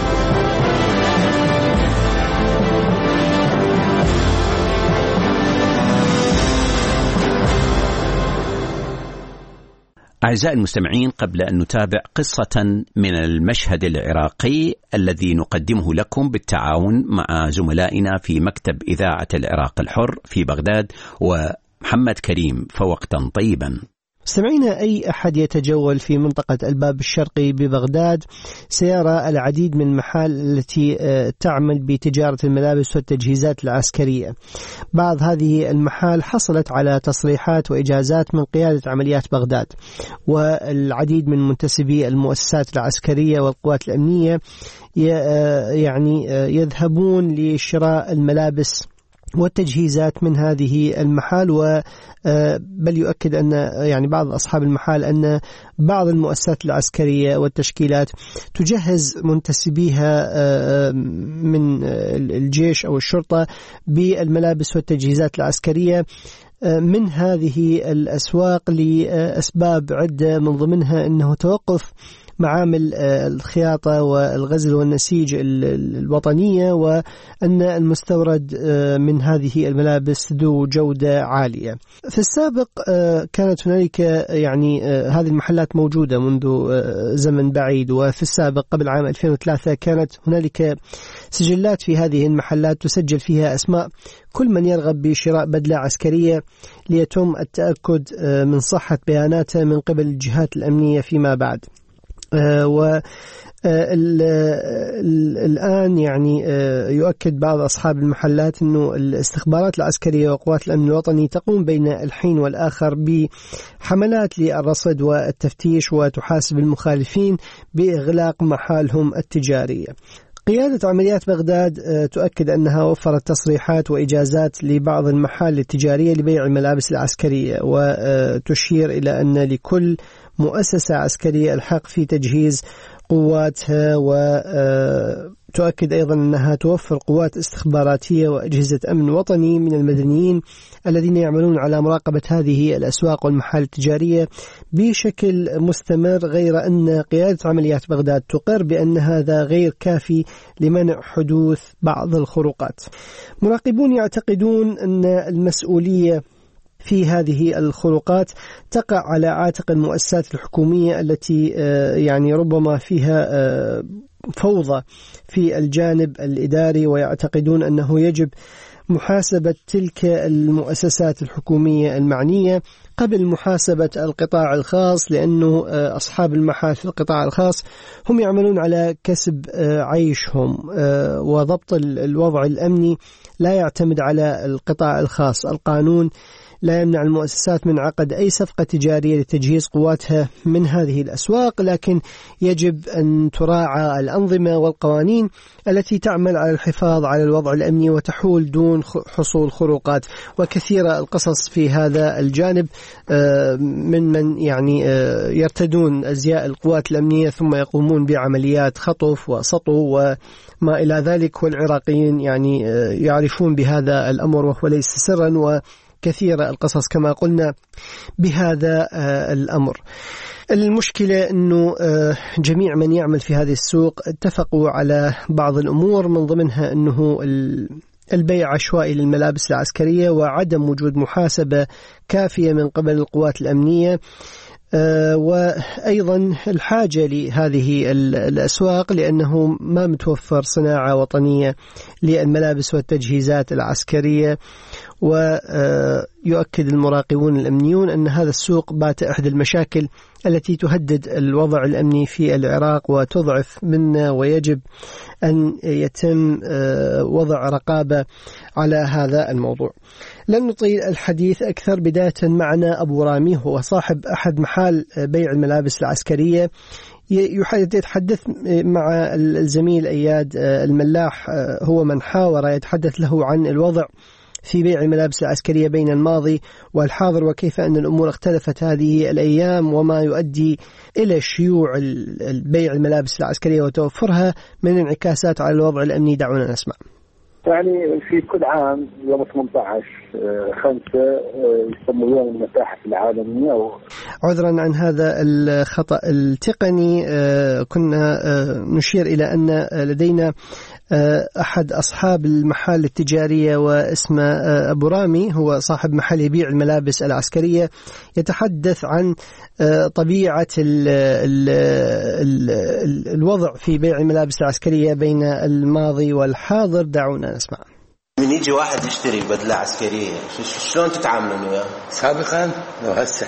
أعزائي المستمعين، قبل أن نتابع قصة من المشهد العراقي الذي نقدمه لكم بالتعاون مع زملائنا في مكتب إذاعة العراق الحر في بغداد ومحمد كريم، فوقتا طيبا. مستمعينا، أي أحد يتجول في منطقة الباب الشرقي ببغداد سيرى العديد من المحال التي تعمل بتجارة الملابس والتجهيزات العسكرية. بعض هذه المحال حصلت على تصريحات وإجازات من قيادة عمليات بغداد، والعديد من منتسبي المؤسسات العسكرية والقوات الأمنية يعني يذهبون لشراء الملابس والتجهيزات من هذه المحال. بل يؤكد أن يعني بعض أصحاب المحال أن بعض المؤسسات العسكرية والتشكيلات تجهز منتسبيها من الجيش أو الشرطة بالملابس والتجهيزات العسكرية من هذه الأسواق لأسباب عدة، من ضمنها أنه توقف معامل الخياطة والغزل والنسيج الوطنية، وأن المستورد من هذه الملابس ذو جودة عالية. في السابق كانت هنالك يعني هذه المحلات موجودة منذ زمن بعيد، وفي السابق قبل عام 2003 كانت هنالك سجلات في هذه المحلات تسجل فيها أسماء كل من يرغب بشراء بدلة عسكرية ليتم التأكد من صحة بياناته من قبل الجهات الأمنية فيما بعد. الآن يعني يؤكد بعض أصحاب المحلات أنه الاستخبارات العسكرية وقوات الأمن الوطني تقوم بين الحين والآخر بحملات للرصد والتفتيش وتحاسب المخالفين بإغلاق محالهم التجارية. قيادة عمليات بغداد تؤكد أنها وفرت تصريحات وإجازات لبعض المحال التجارية لبيع الملابس العسكرية، وتشير إلى أن لكل مؤسسة عسكرية الحق في تجهيز قواتها، وتؤكد أيضا أنها توفر قوات استخباراتية وأجهزة أمن وطني من المدنيين الذين يعملون على مراقبة هذه الأسواق والمحال التجارية بشكل مستمر، غير أن قيادة عمليات بغداد تقر بأن هذا غير كافي لمنع حدوث بعض الخروقات. مراقبون يعتقدون أن المسؤولية في هذه الخروقات تقع على عاتق المؤسسات الحكومية التي يعني ربما فيها فوضى في الجانب الإداري، ويعتقدون أنه يجب محاسبة تلك المؤسسات الحكومية المعنية قبل محاسبة القطاع الخاص، لأنه أصحاب المحال في القطاع الخاص هم يعملون على كسب عيشهم، وضبط الوضع الأمني لا يعتمد على القطاع الخاص. القانون لا يمنع المؤسسات من عقد أي صفقة تجارية لتجهيز قواتها من هذه الأسواق، لكن يجب أن تراعى الأنظمة والقوانين التي تعمل على الحفاظ على الوضع الأمني وتحول دون حصول خروقات. وكثيرة القصص في هذا الجانب من يعني يرتدون أزياء القوات الأمنية ثم يقومون بعمليات خطف وسطو وما إلى ذلك، والعراقيين يعني يعرفون بهذا الأمر وهو ليس سرا، كثيرة القصص كما قلنا بهذا الأمر. المشكلة أنه جميع من يعمل في هذه السوق اتفقوا على بعض الأمور، من ضمنها أنه البيع عشوائي للملابس العسكرية وعدم وجود محاسبة كافية من قبل القوات الأمنية، وأيضا الحاجة لهذه الأسواق لأنه ما متوفر صناعة وطنية للملابس والتجهيزات العسكرية. ويؤكد المراقبون الأمنيون أن هذا السوق بات إحدى المشاكل التي تهدد الوضع الأمني في العراق وتضعف منه، ويجب أن يتم وضع رقابة على هذا الموضوع. لن نطيل الحديث أكثر، بداية معنا أبو رامي، هو صاحب أحد محال بيع الملابس العسكرية، يتحدث مع الزميل أياد الملاح، هو من حاور يتحدث له عن الوضع في بيع الملابس العسكرية بين الماضي والحاضر، وكيف أن الأمور اختلفت هذه الأيام، وما يؤدي إلى شيوع بيع الملابس العسكرية وتوفرها من انعكاسات على الوضع الأمني. دعونا نسمع. يعني في كل عام يوم 18/5 يسمى يوم المتاحف العالمية. عذرا عن هذا الخطأ التقني، كنا نشير إلى أن لدينا أحد أصحاب المحال التجارية واسمه أبو رامي، هو صاحب محل يبيع الملابس العسكرية، يتحدث عن طبيعة الوضع في بيع الملابس العسكرية بين الماضي والحاضر. دعونا نسمع. من يجي واحد يشتري بدلة عسكرية شلون تتعاملون وياه؟ سابقا وهسه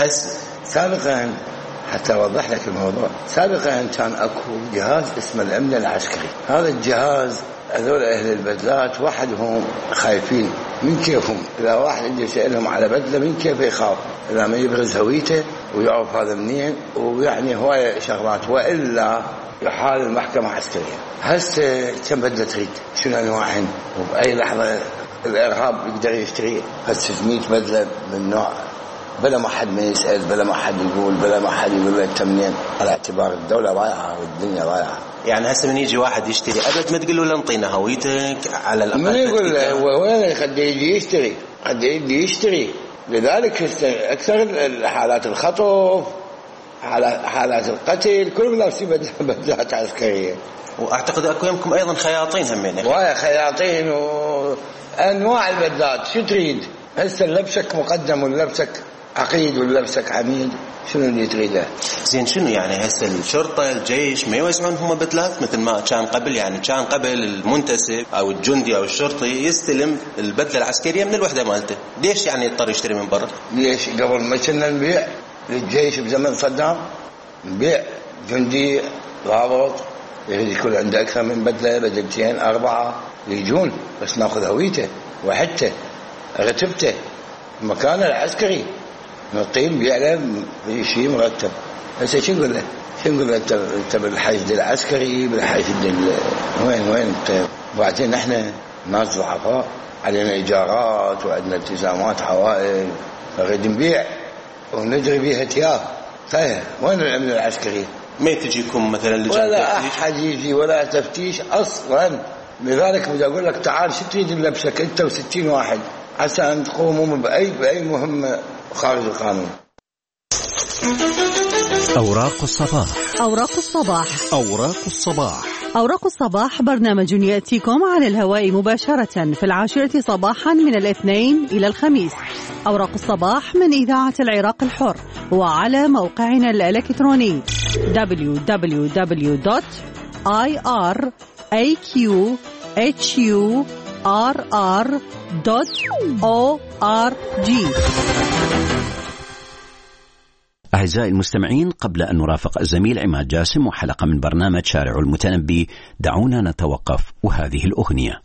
سابقا حتى أوضح لك الموضوع. سابقا كان أكو جهاز اسمه الأمن العسكري. هذا الجهاز هذول أهل البدلات وحدهم خايفين من كيفهم، إذا واحد عنده يسألهم على بدلة من كيف يخاف، إذا ما يبرز هويته ويعرف هذا منين، ويعني هواية شغلات، وإلا يحال المحكمة عسكرية. هسه كم بدلة تريد، شنو أنواعهن، وبأي لحظة الإرهاب يقدر يشتري 600 بدلة من نوع، بلا ما حد ما يسأل، بلا ما حد يقول، بلا ما حد يقول له أنت منين، على اعتبار الدولة ضايعة والدنيا ضايعة. يعني هسه من يجي واحد يشتري أبد ما تقول له نعطينا هويتك على الأقل. من يقول له وين قد يجي يشتري، قد يجي يشتري. لذلك أكثر الحالات الخطف، حالات القتل، كلهم لابسين بدلات عسكرية. وأعتقد أكو يمكم أيضا خياطين همين. ويا خياطين وأنواع البدلات. شو تريد هسه؟ لبسك مقدم ولبسك عقيد ولبسك عميد، شنو اللي تريده؟ زين شنو يعني هسه الشرطة الجيش ما يوزعون هم بدلات مثل ما كان قبل؟ يعني كان قبل المنتسب أو الجندي أو الشرطي يستلم البدلة العسكرية من الوحدة مالته، ليش يعني يضطر يشتري من برا؟ ليش قبل ما كنا نبيع للجيش بزمن صدام، نبيع جندي ضابط يكون عنده أكثر من بدلة، بدلتين 4 يجون، بس ناخذ هويته وحدته رتبته مكانه العسكري، نعطيه نبيع له شيء مرتب. هسه شو نقول له؟ انت بالحشد العسكري، بالحشد وين انت؟ وبعدين احنا ناس ضعفاء، علينا ايجارات وعندنا التزامات عوائل، نريد نبيع ونجري بيها تياه. طيب وين الامن العسكري؟ ما تجيكم مثلا لجان ولا احد يجي ولا تفتيش اصلا. لذلك بدي اقول لك تعال شو تريد نلبسك انت و60 واحد عسى ان تقوموا باي مهمه خارج القانون. أوراق الصباح. أوراق الصباح. أوراق الصباح. أوراق الصباح برنامج يأتيكم على الهواء مباشرة في 10 صباحا من الاثنين إلى الخميس، أوراق الصباح من إذاعة العراق الحر، وعلى موقعنا الإلكتروني www.iraqhurr.org. أعزائي المستمعين، قبل أن نرافق الزميل عماد جاسم وحلقة من برنامج شارع المتنبي، دعونا نتوقف وهذه الأغنية.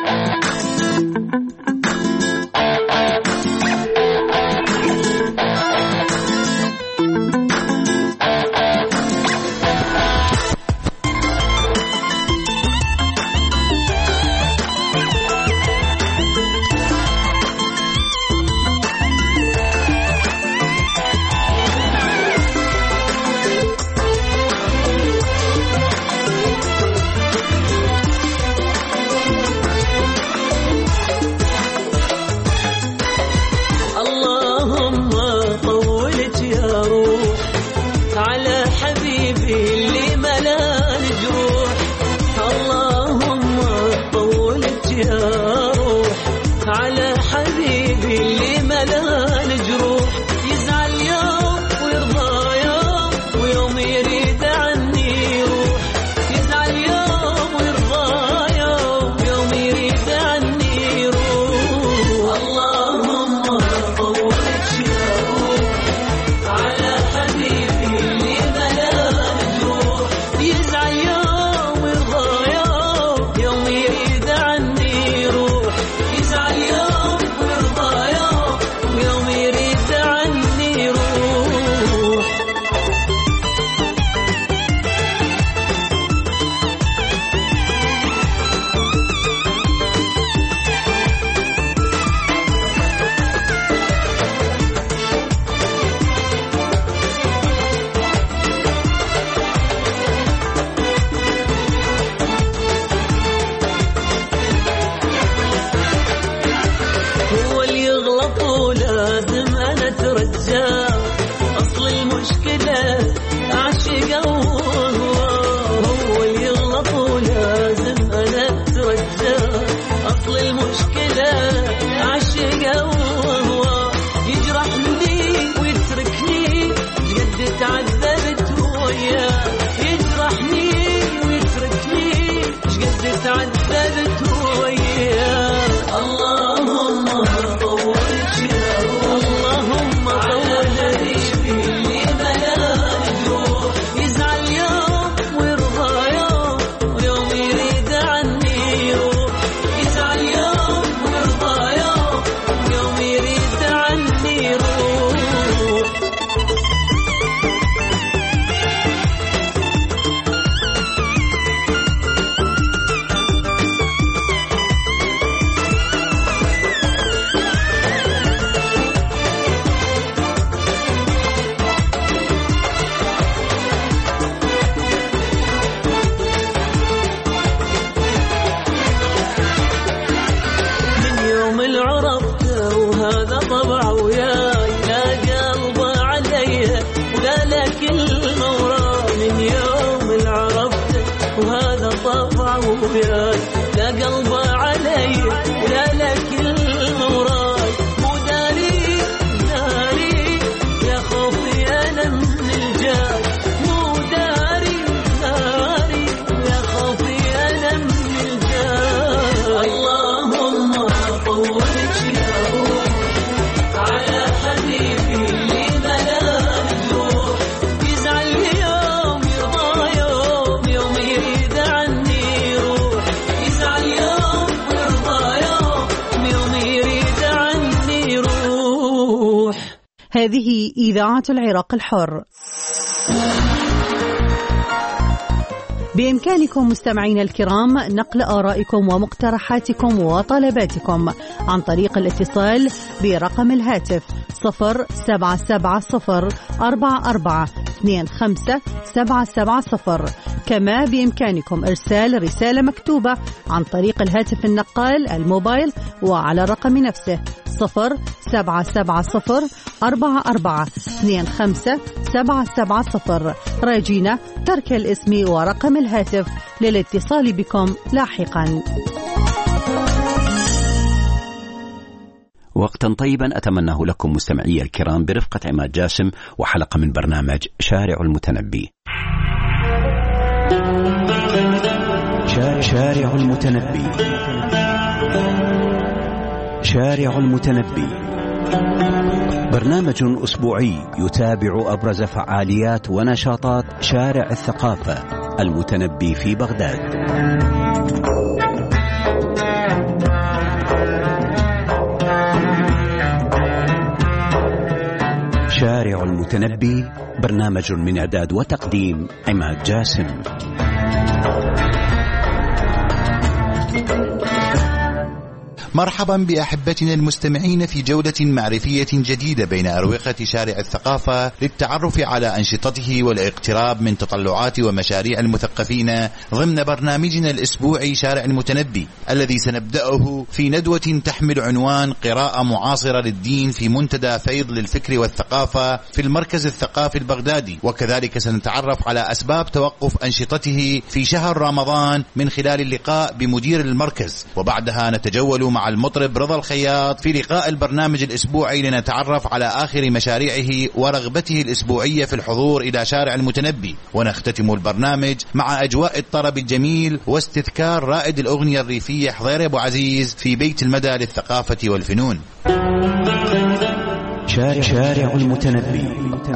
هذه إذاعة العراق الحر. بإمكانكم مستمعين الكرام نقل آرائكم ومقترحاتكم وطلباتكم عن طريق الاتصال برقم الهاتف 077044257770. كما بإمكانكم إرسال رسالة مكتوبة عن طريق الهاتف النقال الموبايل وعلى الرقم نفسه 077044257770. راجينا ترك الاسم ورقم الهاتف للاتصال بكم لاحقا. وقتا طيبا أتمناه لكم مستمعي الكرام برفقة عماد جاسم وحلقة من برنامج شارع المتنبي. شارع المتنبي. شارع المتنبي برنامج أسبوعي يتابع أبرز فعاليات ونشاطات شارع الثقافة المتنبي في بغداد. شارع المتنبي برنامج من إعداد وتقديم عماد جاسم. مرحبا بأحبتنا المستمعين في جولة معرفية جديدة بين أروقة شارع الثقافة للتعرف على أنشطته والاقتراب من تطلعات ومشاريع المثقفين ضمن برنامجنا الأسبوعي شارع المتنبي، الذي سنبدأه في ندوة تحمل عنوان قراءة معاصرة للدين في منتدى فيض للفكر والثقافة في المركز الثقافي البغدادي، وكذلك سنتعرف على أسباب توقف أنشطته في شهر رمضان من خلال اللقاء بمدير المركز، وبعدها نتجول مع المطرب رضا الخياط في لقاء البرنامج الأسبوعي لنتعرف على آخر مشاريعه ورغبته الأسبوعية في الحضور إلى شارع المتنبي، ونختتم البرنامج مع أجواء الطرب الجميل واستذكار رائد الأغنية الريفية حضير أبو عزيز في بيت المدى للثقافة والفنون. شارع المتنبي.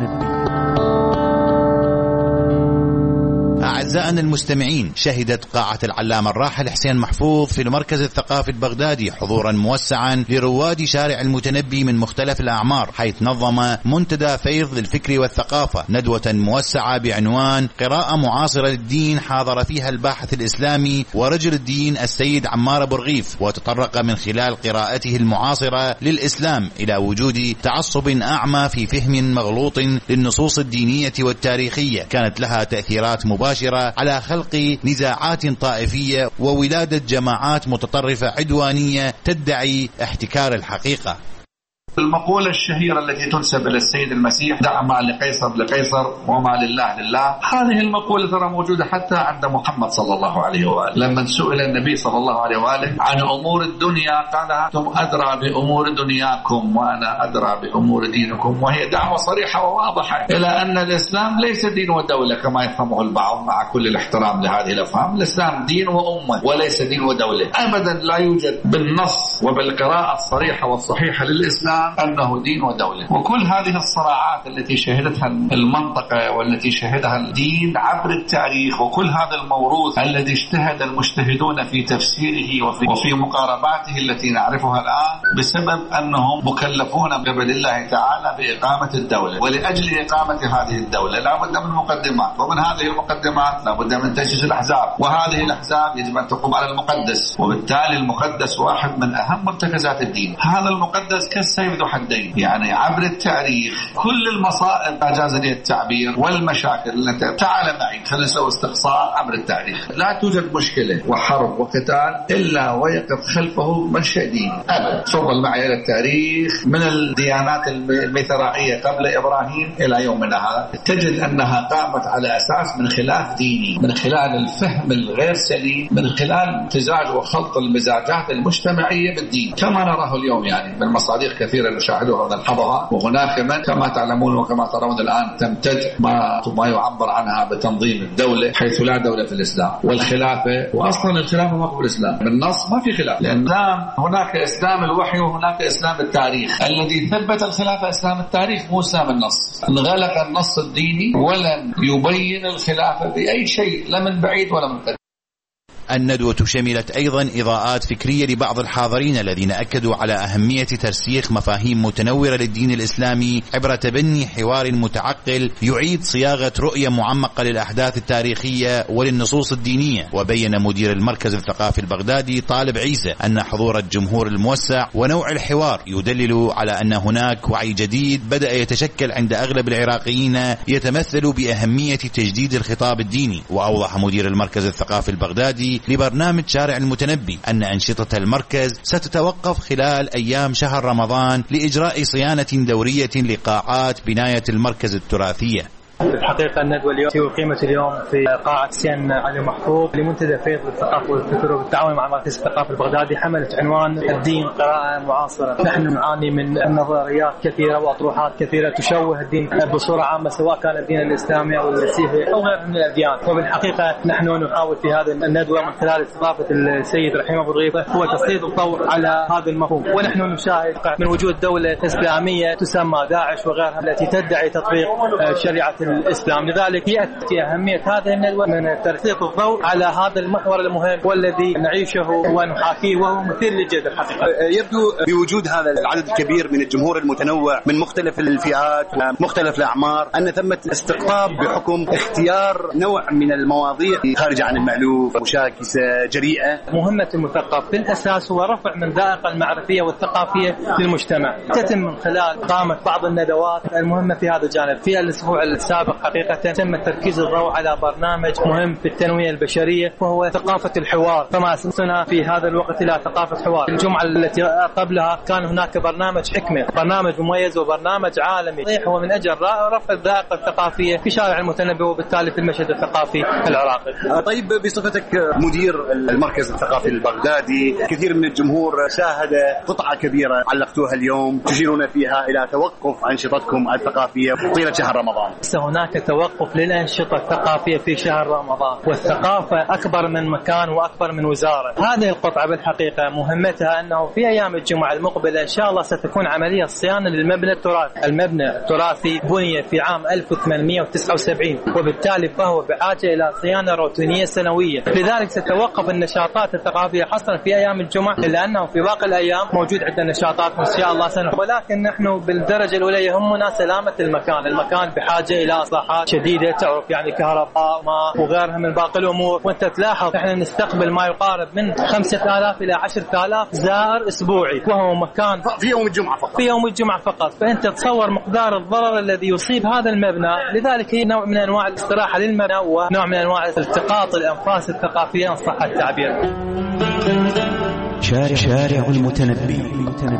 أعزائنا المستمعين، شهدت قاعة العلامة الراحل حسين محفوظ في المركز الثقافي البغدادي حضورا موسعا لرواد شارع المتنبي من مختلف الأعمار، حيث نظم منتدى فيض للفكر والثقافة ندوة موسعة بعنوان قراءة معاصرة للدين، حاضر فيها الباحث الإسلامي ورجل الدين السيد عمار برغيف، وتطرق من خلال قراءته المعاصرة للإسلام إلى وجود تعصب أعمى في فهم مغلوط للنصوص الدينية والتاريخية كانت لها تأثيرات مباشرة على خلق نزاعات طائفية وولادة جماعات متطرفة عدوانية تدعي احتكار الحقيقة. المقولة الشهيرة التي تنسب إلى السيد المسيح: دع ما لقيصر لقيصر وما لله لله، هذه المقولة ترى موجودة حتى عند محمد صلى الله عليه وآله. لما سئل النبي صلى الله عليه وآله عن أمور الدنيا قال: أنتم أدرى بأمور دنياكم وأنا أدرى بأمور دينكم، وهي دعوة صريحة وواضحة إلى أن الإسلام ليس دين ودولة كما يفهمه البعض، مع كل الاحترام لهذه الأفهام. الإسلام دين وأمة وليس دين ودولة. أبدا لا يوجد بالنص وبالقراءة الصريحة والصحيحة للإسلام أنه دين ودولة. وكل هذه الصراعات التي شهدتها المنطقة والتي شهدها الدين عبر التاريخ، وكل هذا الموروث الذي اجتهد المجتهدون في تفسيره وفي مقارباته التي نعرفها الآن، بسبب أنهم مكلفون قبل الله تعالى بإقامة الدولة. ولأجل إقامة هذه الدولة لا بد من مقدمات، ومن هذه المقدمات لا بد من تأسيس الأحزاب، وهذه الأحزاب يجب أن تقوم على المقدس، وبالتالي المقدس واحد من أهم مرتكزات الدين. هذا المقدس كالسيف ذو حدين، يعني عبر التاريخ كل المصائب أجاز لي التعبير والمشاكل التي تعال معي، خلينا نسوي استقصاء عبر التاريخ. لا توجد مشكلة وحرب وقتال إلا ويقف خلفه منشأ دين أبدا. تفضل معي إلى التاريخ من الديانات الميثرائية قبل إبراهيم إلى يومنا هذا، تجد أنها قامت على أساس من خلاف ديني، من خلال الفهم الغير سليم، من خلال امتزاج وخلط المزاجات المجتمعية بالدين، كما نراه اليوم يعني من مصادر كثيرة نشاهدها ونلحظها. وهناك من كما تعلمون وكما ترون الآن تمتد ما يعبر عنها بتنظيم الدولة، حيث لا دولة في الإسلام، والخلافة. وأصلا الخلافة ما في الإسلام بالنص، ما في خلاف، لأن هناك إسلام الوحي وهناك إسلام التاريخ. الذي ثبت الخلافة إسلام التاريخ مو إسلام النص. انغلق النص الديني ولم يبين الخلافة بأي شيء، لا من بعيد ولا من قريب. الندوة شملت أيضا إضاءات فكرية لبعض الحاضرين الذين أكدوا على أهمية ترسيخ مفاهيم متنورة للدين الإسلامي عبر تبني حوار متعقل يعيد صياغة رؤية معمقة للأحداث التاريخية وللنصوص الدينية. وبين مدير المركز الثقافي البغدادي طالب عيسى أن حضور الجمهور الموسع ونوع الحوار يدلل على أن هناك وعي جديد بدأ يتشكل عند أغلب العراقيين يتمثل بأهمية تجديد الخطاب الديني. وأوضح مدير المركز الثقافي البغدادي لبرنامج شارع المتنبي أن أنشطة المركز ستتوقف خلال أيام شهر رمضان لإجراء صيانة دورية لقاعات بناية المركز التراثية. الحقيقة الندوة اليوم أقيمت اليوم في قاعة سين علي محفوظ لمنتدى فيض للثقافة والفكر بالتعاون مع مركز الثقافة البغدادي، حملت عنوان الدين قراءة معاصرة. نحن نعاني من نظريات كثيرة وأطروحات كثيرة تشوه الدين بصورة عامة، سواء كان الدين الإسلامي أو المسيحي أو غيره من الأديان. وبالحقيقة نحن نحاول في هذه الندوة من خلال استضافة السيد رحيم أبو رغيفة هو تسليط الضوء على هذا المفهوم. ونحن نشاهد من وجود دولة إسلامية تسمى داعش وغيرها التي تدعي تطبيق شريعة الإسلام. لذلك يأتي أهمية هذه الندوة من تسليط الضوء على هذا المحور المهم والذي نعيشه ونحاكيه وهو مثير للجدل الحقيقة. يبدو بوجود هذا العدد الكبير من الجمهور المتنوع من مختلف الفئات ومختلف الأعمار أن ثمة استقطاب بحكم اختيار نوع من المواضيع خارجة عن المألوف، مشاكسة، جريئة. مهمة المثقف بالأساس هو رفع من ذائقة المعرفية والثقافية للمجتمع، تتم من خلال قامة بعض الندوات المهمة في هذا الجانب. في الأسبوع السابق حقيقة تم تركيز الضوء على برنامج مهم في التنمية البشرية وهو ثقافة الحوار، فما أسسنا في هذا الوقت إلى ثقافة حوار. الجمعة التي قبلها كان هناك برنامج حكمة، برنامج مميز وبرنامج عالمي هو من أجل رفع الذائقة الثقافية في شارع المتنبي وبالتالي في المشهد الثقافي العراقي. طيب بصفتك مدير المركز الثقافي البغدادي، كثير من الجمهور شاهد قطعة كبيرة علقتوها اليوم تشيرون فيها إلى توقف أنشطتكم الثقافية طيلة شهر رمضان. هناك توقف للأنشطة الثقافية في شهر رمضان، والثقافة أكبر من مكان وأكبر من وزارة. هذه القطعة بالحقيقة مهمتها أنه في أيام الجمعة المقبلة إن شاء الله ستكون عملية صيانة للمبنى التراثي. المبنى التراثي بني في عام 1879 وبالتالي فهو بحاجة إلى صيانة روتينية سنوية، لذلك ستوقف النشاطات الثقافية حصرا في أيام الجمعة، إلا أنه في باقي الأيام موجود عندنا نشاطات إن شاء الله سنة. ولكن نحن بالدرجة الأولى يهمنا سلامة المكان بحاجة إلى إصلاحات شديدة، تعرف يعني كهرباء ماء وغيرها من باقي الأمور. وأنت تلاحظ إحنا نستقبل ما يقارب من 5000 إلى 10000 زائر أسبوعي، وهو مكان في يوم الجمعة فقط. في يوم الجمعة فقط، فأنت تصور مقدار الضرر الذي يصيب هذا المبنى. لذلك هي نوع من أنواع الاستراحة للمبنى ونوع من أنواع التقاط الأنفاس الثقافية إن صح التعبير. شارع المتنبي.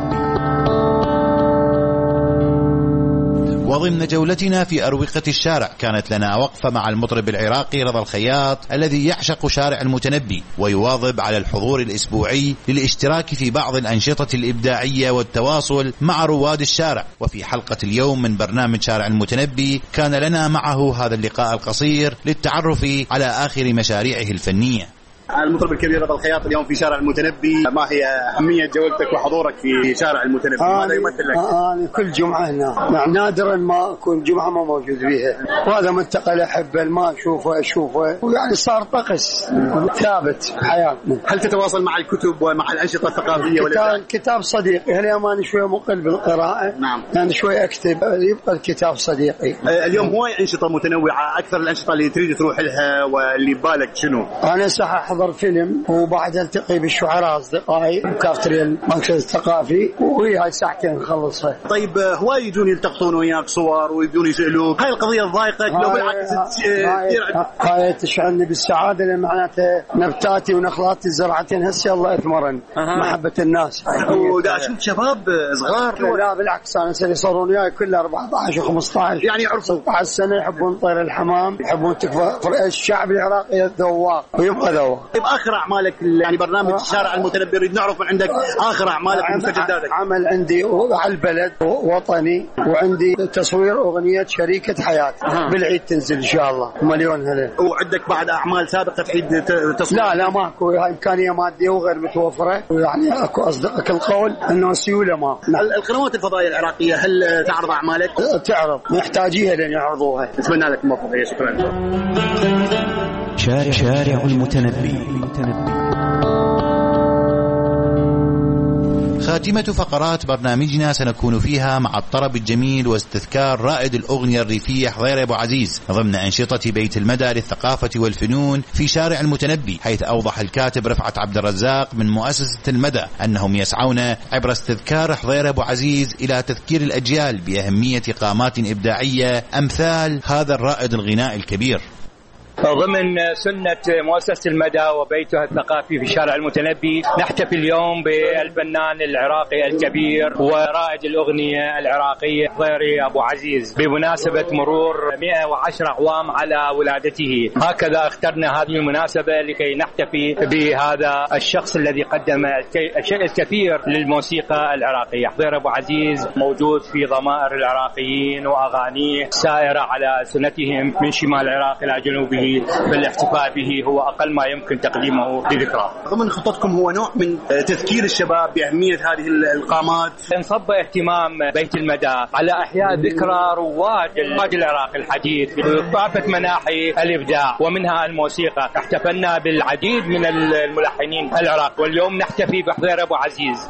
وضمن جولتنا في أروقة الشارع كانت لنا وقفة مع المطرب العراقي رضا الخياط الذي يعشق شارع المتنبي ويواظب على الحضور الأسبوعي للاشتراك في بعض الأنشطة الإبداعية والتواصل مع رواد الشارع. وفي حلقة اليوم من برنامج شارع المتنبي كان لنا معه هذا اللقاء القصير للتعرف على آخر مشاريعه الفنية. المطرب الكبير رضا الخياط اليوم في شارع المتنبي، ما هي أهمية جولتك وحضورك في شارع المتنبي؟ ماذا يمثل لك؟ أنا كل جمعة هنا، نادرا ما أكون جمعة ما موجود فيها، وهذا منتقل أحبه ما أشوفه ويعني صار طقس ثابت حياتنا. هل تتواصل مع الكتب ومع الأنشطة الثقافية؟ الكتاب صديقي، اليوم أنا شوية مقل بالقراءة. نعم. يعني شوية أكتب، يبقى الكتاب صديقي. اليوم هواي أنشطة متنوعة، أكثر الأنشطة اللي تريد تروح لها واللي بالك شنو؟ أنا أحضر فيلم وبعد التقي بالشعراء اصدقائي وكافتريا المركز الثقافي وهي هاي ساعتين نخلصها. طيب هواي يجون يلتقطون وياك صور ويجون يسالوك، هاي القضيه تضايقك لو بالعكس؟ هاي تشعرني بالسعاده لان معناته نبتاتي ونخلاتي زرعتين هسه الله اثمرن. محبه الناس. ودا اشوف شباب صغار. لا بالعكس انا يصورون وياي كله 14 و15 يعني عرف 16 سنه، يحبون طير الحمام، يحبون الشعب العراقي ذواق ويبقى ذواق. آخر أعمالك يعني برنامج شارع المتنبي نريد نعرف من عندك آخر أعمالك ومستجداتك. عمل عندي على البلد وطني، وعندي تصوير أغنية شريكة حياة بالعيد تنزل إن شاء الله، مليون هلا. وعندك بعد أعمال سابقة تعيد تصوير؟ لا ماكو إمكانية مادية وغير متوفرة، ويعني أكو أصدقك القول إنه سيولة ما. القنوات الفضائية العراقية هل تعرض أعمالك؟ تعرض، محتاجيها لين يعرضوها. أتمنى لك الموفقية. شكرا. شارع المتنبي. خاتمة فقرات برنامجنا سنكون فيها مع الطرب الجميل واستذكار رائد الأغنية الريفية حضير أبو عزيز ضمن أنشطة بيت المدى للثقافة والفنون في شارع المتنبي، حيث أوضح الكاتب رفعت عبد الرزاق من مؤسسة المدى أنهم يسعون عبر استذكار حضير أبو عزيز إلى تذكير الأجيال بأهمية قامات إبداعية أمثال هذا الرائد الغناء الكبير. ضمن سنة مؤسسة المدى وبيتها الثقافي في شارع المتنبي نحتفل اليوم بالفنان العراقي الكبير ورائد الأغنية العراقية حضيري أبو عزيز بمناسبة مرور 110 أعوام على ولادته. هكذا اخترنا هذه المناسبة لكي نحتفي بهذا الشخص الذي قدم الشيء الكثير للموسيقى العراقية. حضيري أبو عزيز موجود في ضمائر العراقيين وأغانيه سائرة على سنتهم من شمال العراق إلى جنوبه، بالاحتفاء به هو أقل ما يمكن تقديمه لذكراه. ضمن خطتكم هو نوع من تذكير الشباب بأهمية هذه القامات. انصب اهتمام بيت المدى على إحياء ذكرى رواد العراق الحديث بكافة مناحي الإبداع ومنها الموسيقى. احتفلنا بالعديد من الملحنين العراق واليوم نحتفي بحضيري أبو عزيز.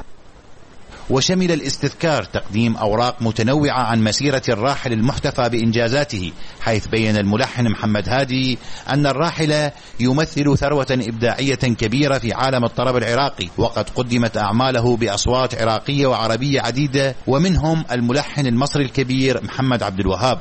وشمل الاستذكار تقديم أوراق متنوعة عن مسيرة الراحل المحتفى بإنجازاته، حيث بين الملحن محمد هادي أن الراحل يمثل ثروة إبداعية كبيرة في عالم الطرب العراقي، وقد قدمت أعماله بأصوات عراقية وعربية عديدة ومنهم الملحن المصري الكبير محمد عبد الوهاب.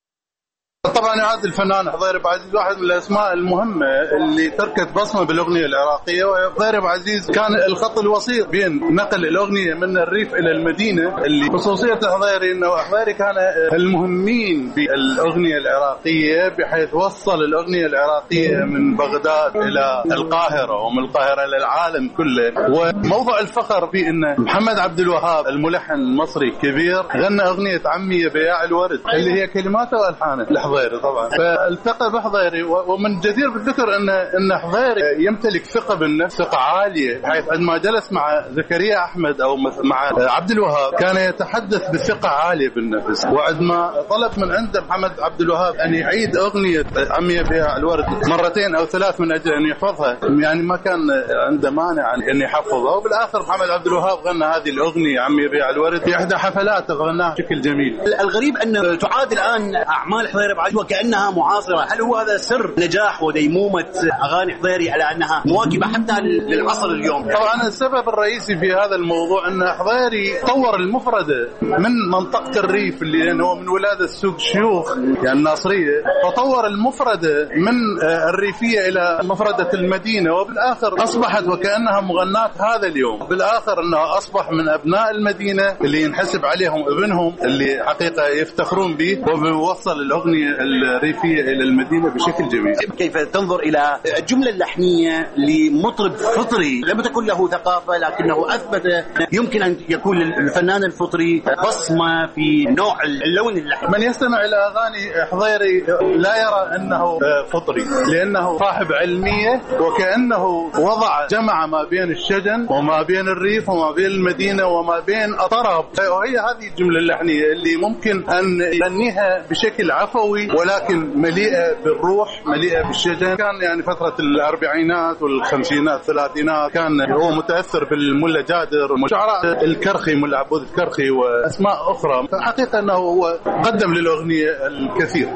طبعا هذا الفنان حضيري أبو عزيز واحد من الأسماء المهمة اللي تركت بصمة بالأغنية العراقية. وحضيري أبو عزيز كان الخط الوسيط بين نقل الأغنية من الريف إلى المدينة، اللي خصوصية حضيري أنه حضيري كان المهمين بالأغنية العراقية، بحيث وصل الأغنية العراقية من بغداد إلى القاهرة ومن القاهرة إلى العالم كله. وموضوع الفخر في أن محمد عبد الوهاب الملحن المصري الكبير غنى أغنية عمي يا بياع الورد اللي هي كلماته وألحانه حضيري طبعا. فالتقى بحضيري، ومن جدير بالذكر ان حضيري يمتلك ثقه بالنفس، ثقه عاليه، بحيث عندما جلس مع زكريا احمد او مع عبد الوهاب كان يتحدث بثقه عاليه بالنفس. وعندما طلب من عنده محمد عبد الوهاب ان يعيد اغنيه عمي بها الورد مرتين او ثلاث من اجل ان يحفظها، يعني ما كان عنده مانع ان يحفظها. وبالاخر محمد عبد الوهاب غنى هذه الاغنيه عمي بها الورد في احدى حفلاته، غناها بشكل جميل. الغريب ان تعاد الان اعمال حضيري وكأنها معاصرة. هل هو هذا سر نجاح وديمومة أغاني حضيري على أنها مواكبة حتى للعصر اليوم؟ طبعا السبب الرئيسي في هذا الموضوع أن حضيري طور المفردة من منطقة الريف اللي هو من ولادة سوق شيوخ يعني الناصرية، فطور المفردة من الريفية إلى مفردة المدينة، وبالآخر أصبحت وكأنها مغناة هذا اليوم. بالآخر أنه أصبح من أبناء المدينة اللي ينحسب عليهم ابنهم اللي حقيقة يفتخرون به، وبيوصل الأغنية الريفية إلى المدينة بشكل جميل. كيف تنظر إلى الجملة اللحنية لمطرب فطري لم تكن له ثقافة لكنه أثبت يمكن أن يكون الفنان الفطري بصمة في نوع اللون اللحني؟ من يستمع إلى أغاني حضيري لا يرى أنه فطري، لأنه صاحب علمية، وكأنه وضع جمع ما بين الشجن وما بين الريف وما بين المدينة وما بين الطرب. وهي هذه الجملة اللحنية اللي ممكن أن يغنيها بشكل عفوي ولكن مليئة بالروح، مليئة بالشجن. كان يعني فترة الأربعينات والخمسينات الثلاثينات كان هو متأثر بالملا جادر وشعراء الكرخي، ملا عبود الكرخي وأسماء أخرى. فحقيقة أنه هو قدم للأغنية الكثير.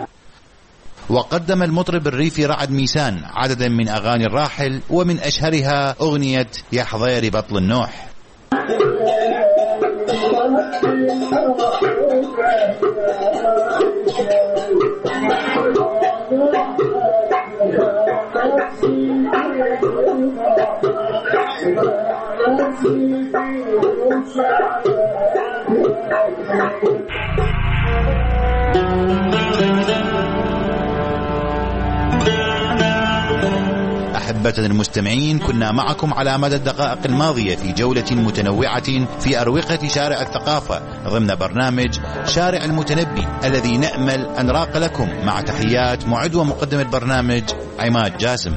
وقدم المطرب الريفي رعد ميسان عددا من أغاني الراحل، ومن أشهرها أغنية يا حضيري بطل النوح. أحبتنا المستمعين، كنا معكم على مدى الدقائق الماضية في جولة متنوعة في أروقة شارع الثقافة ضمن برنامج شارع المتنبي الذي نأمل أن راق لكم، مع تحيات معد ومقدم البرنامج عماد جاسم.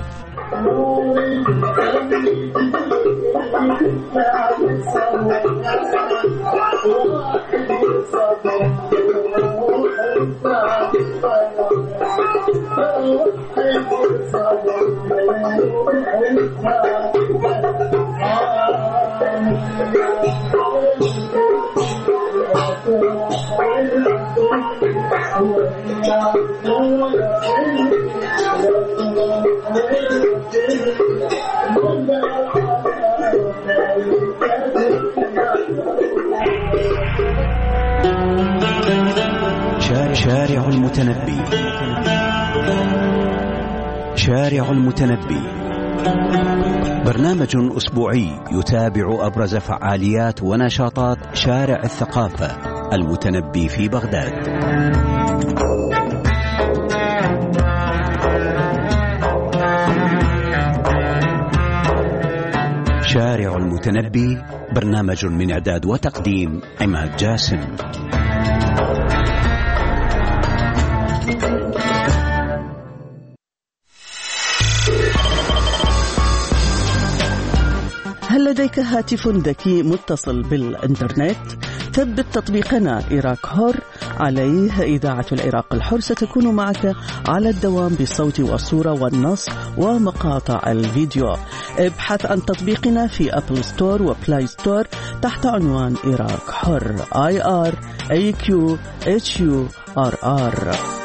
شارع المتنبي. شارع المتنبي، برنامج أسبوعي يتابع أبرز فعاليات ونشاطات شارع الثقافة المتنبي في بغداد. شارع المتنبي برنامج من إعداد وتقديم عماد جاسم. هل لديك هاتف ذكي متصل بالإنترنت؟ ثبت تطبيقنا إيراك هور، عليه إذاعة العراق الحر ستكون معك على الدوام بالصوت والصورة والنص ومقاطع الفيديو. ابحث عن تطبيقنا في أبل ستور وبلاي ستور تحت عنوان إيراك حر IRAQHURR.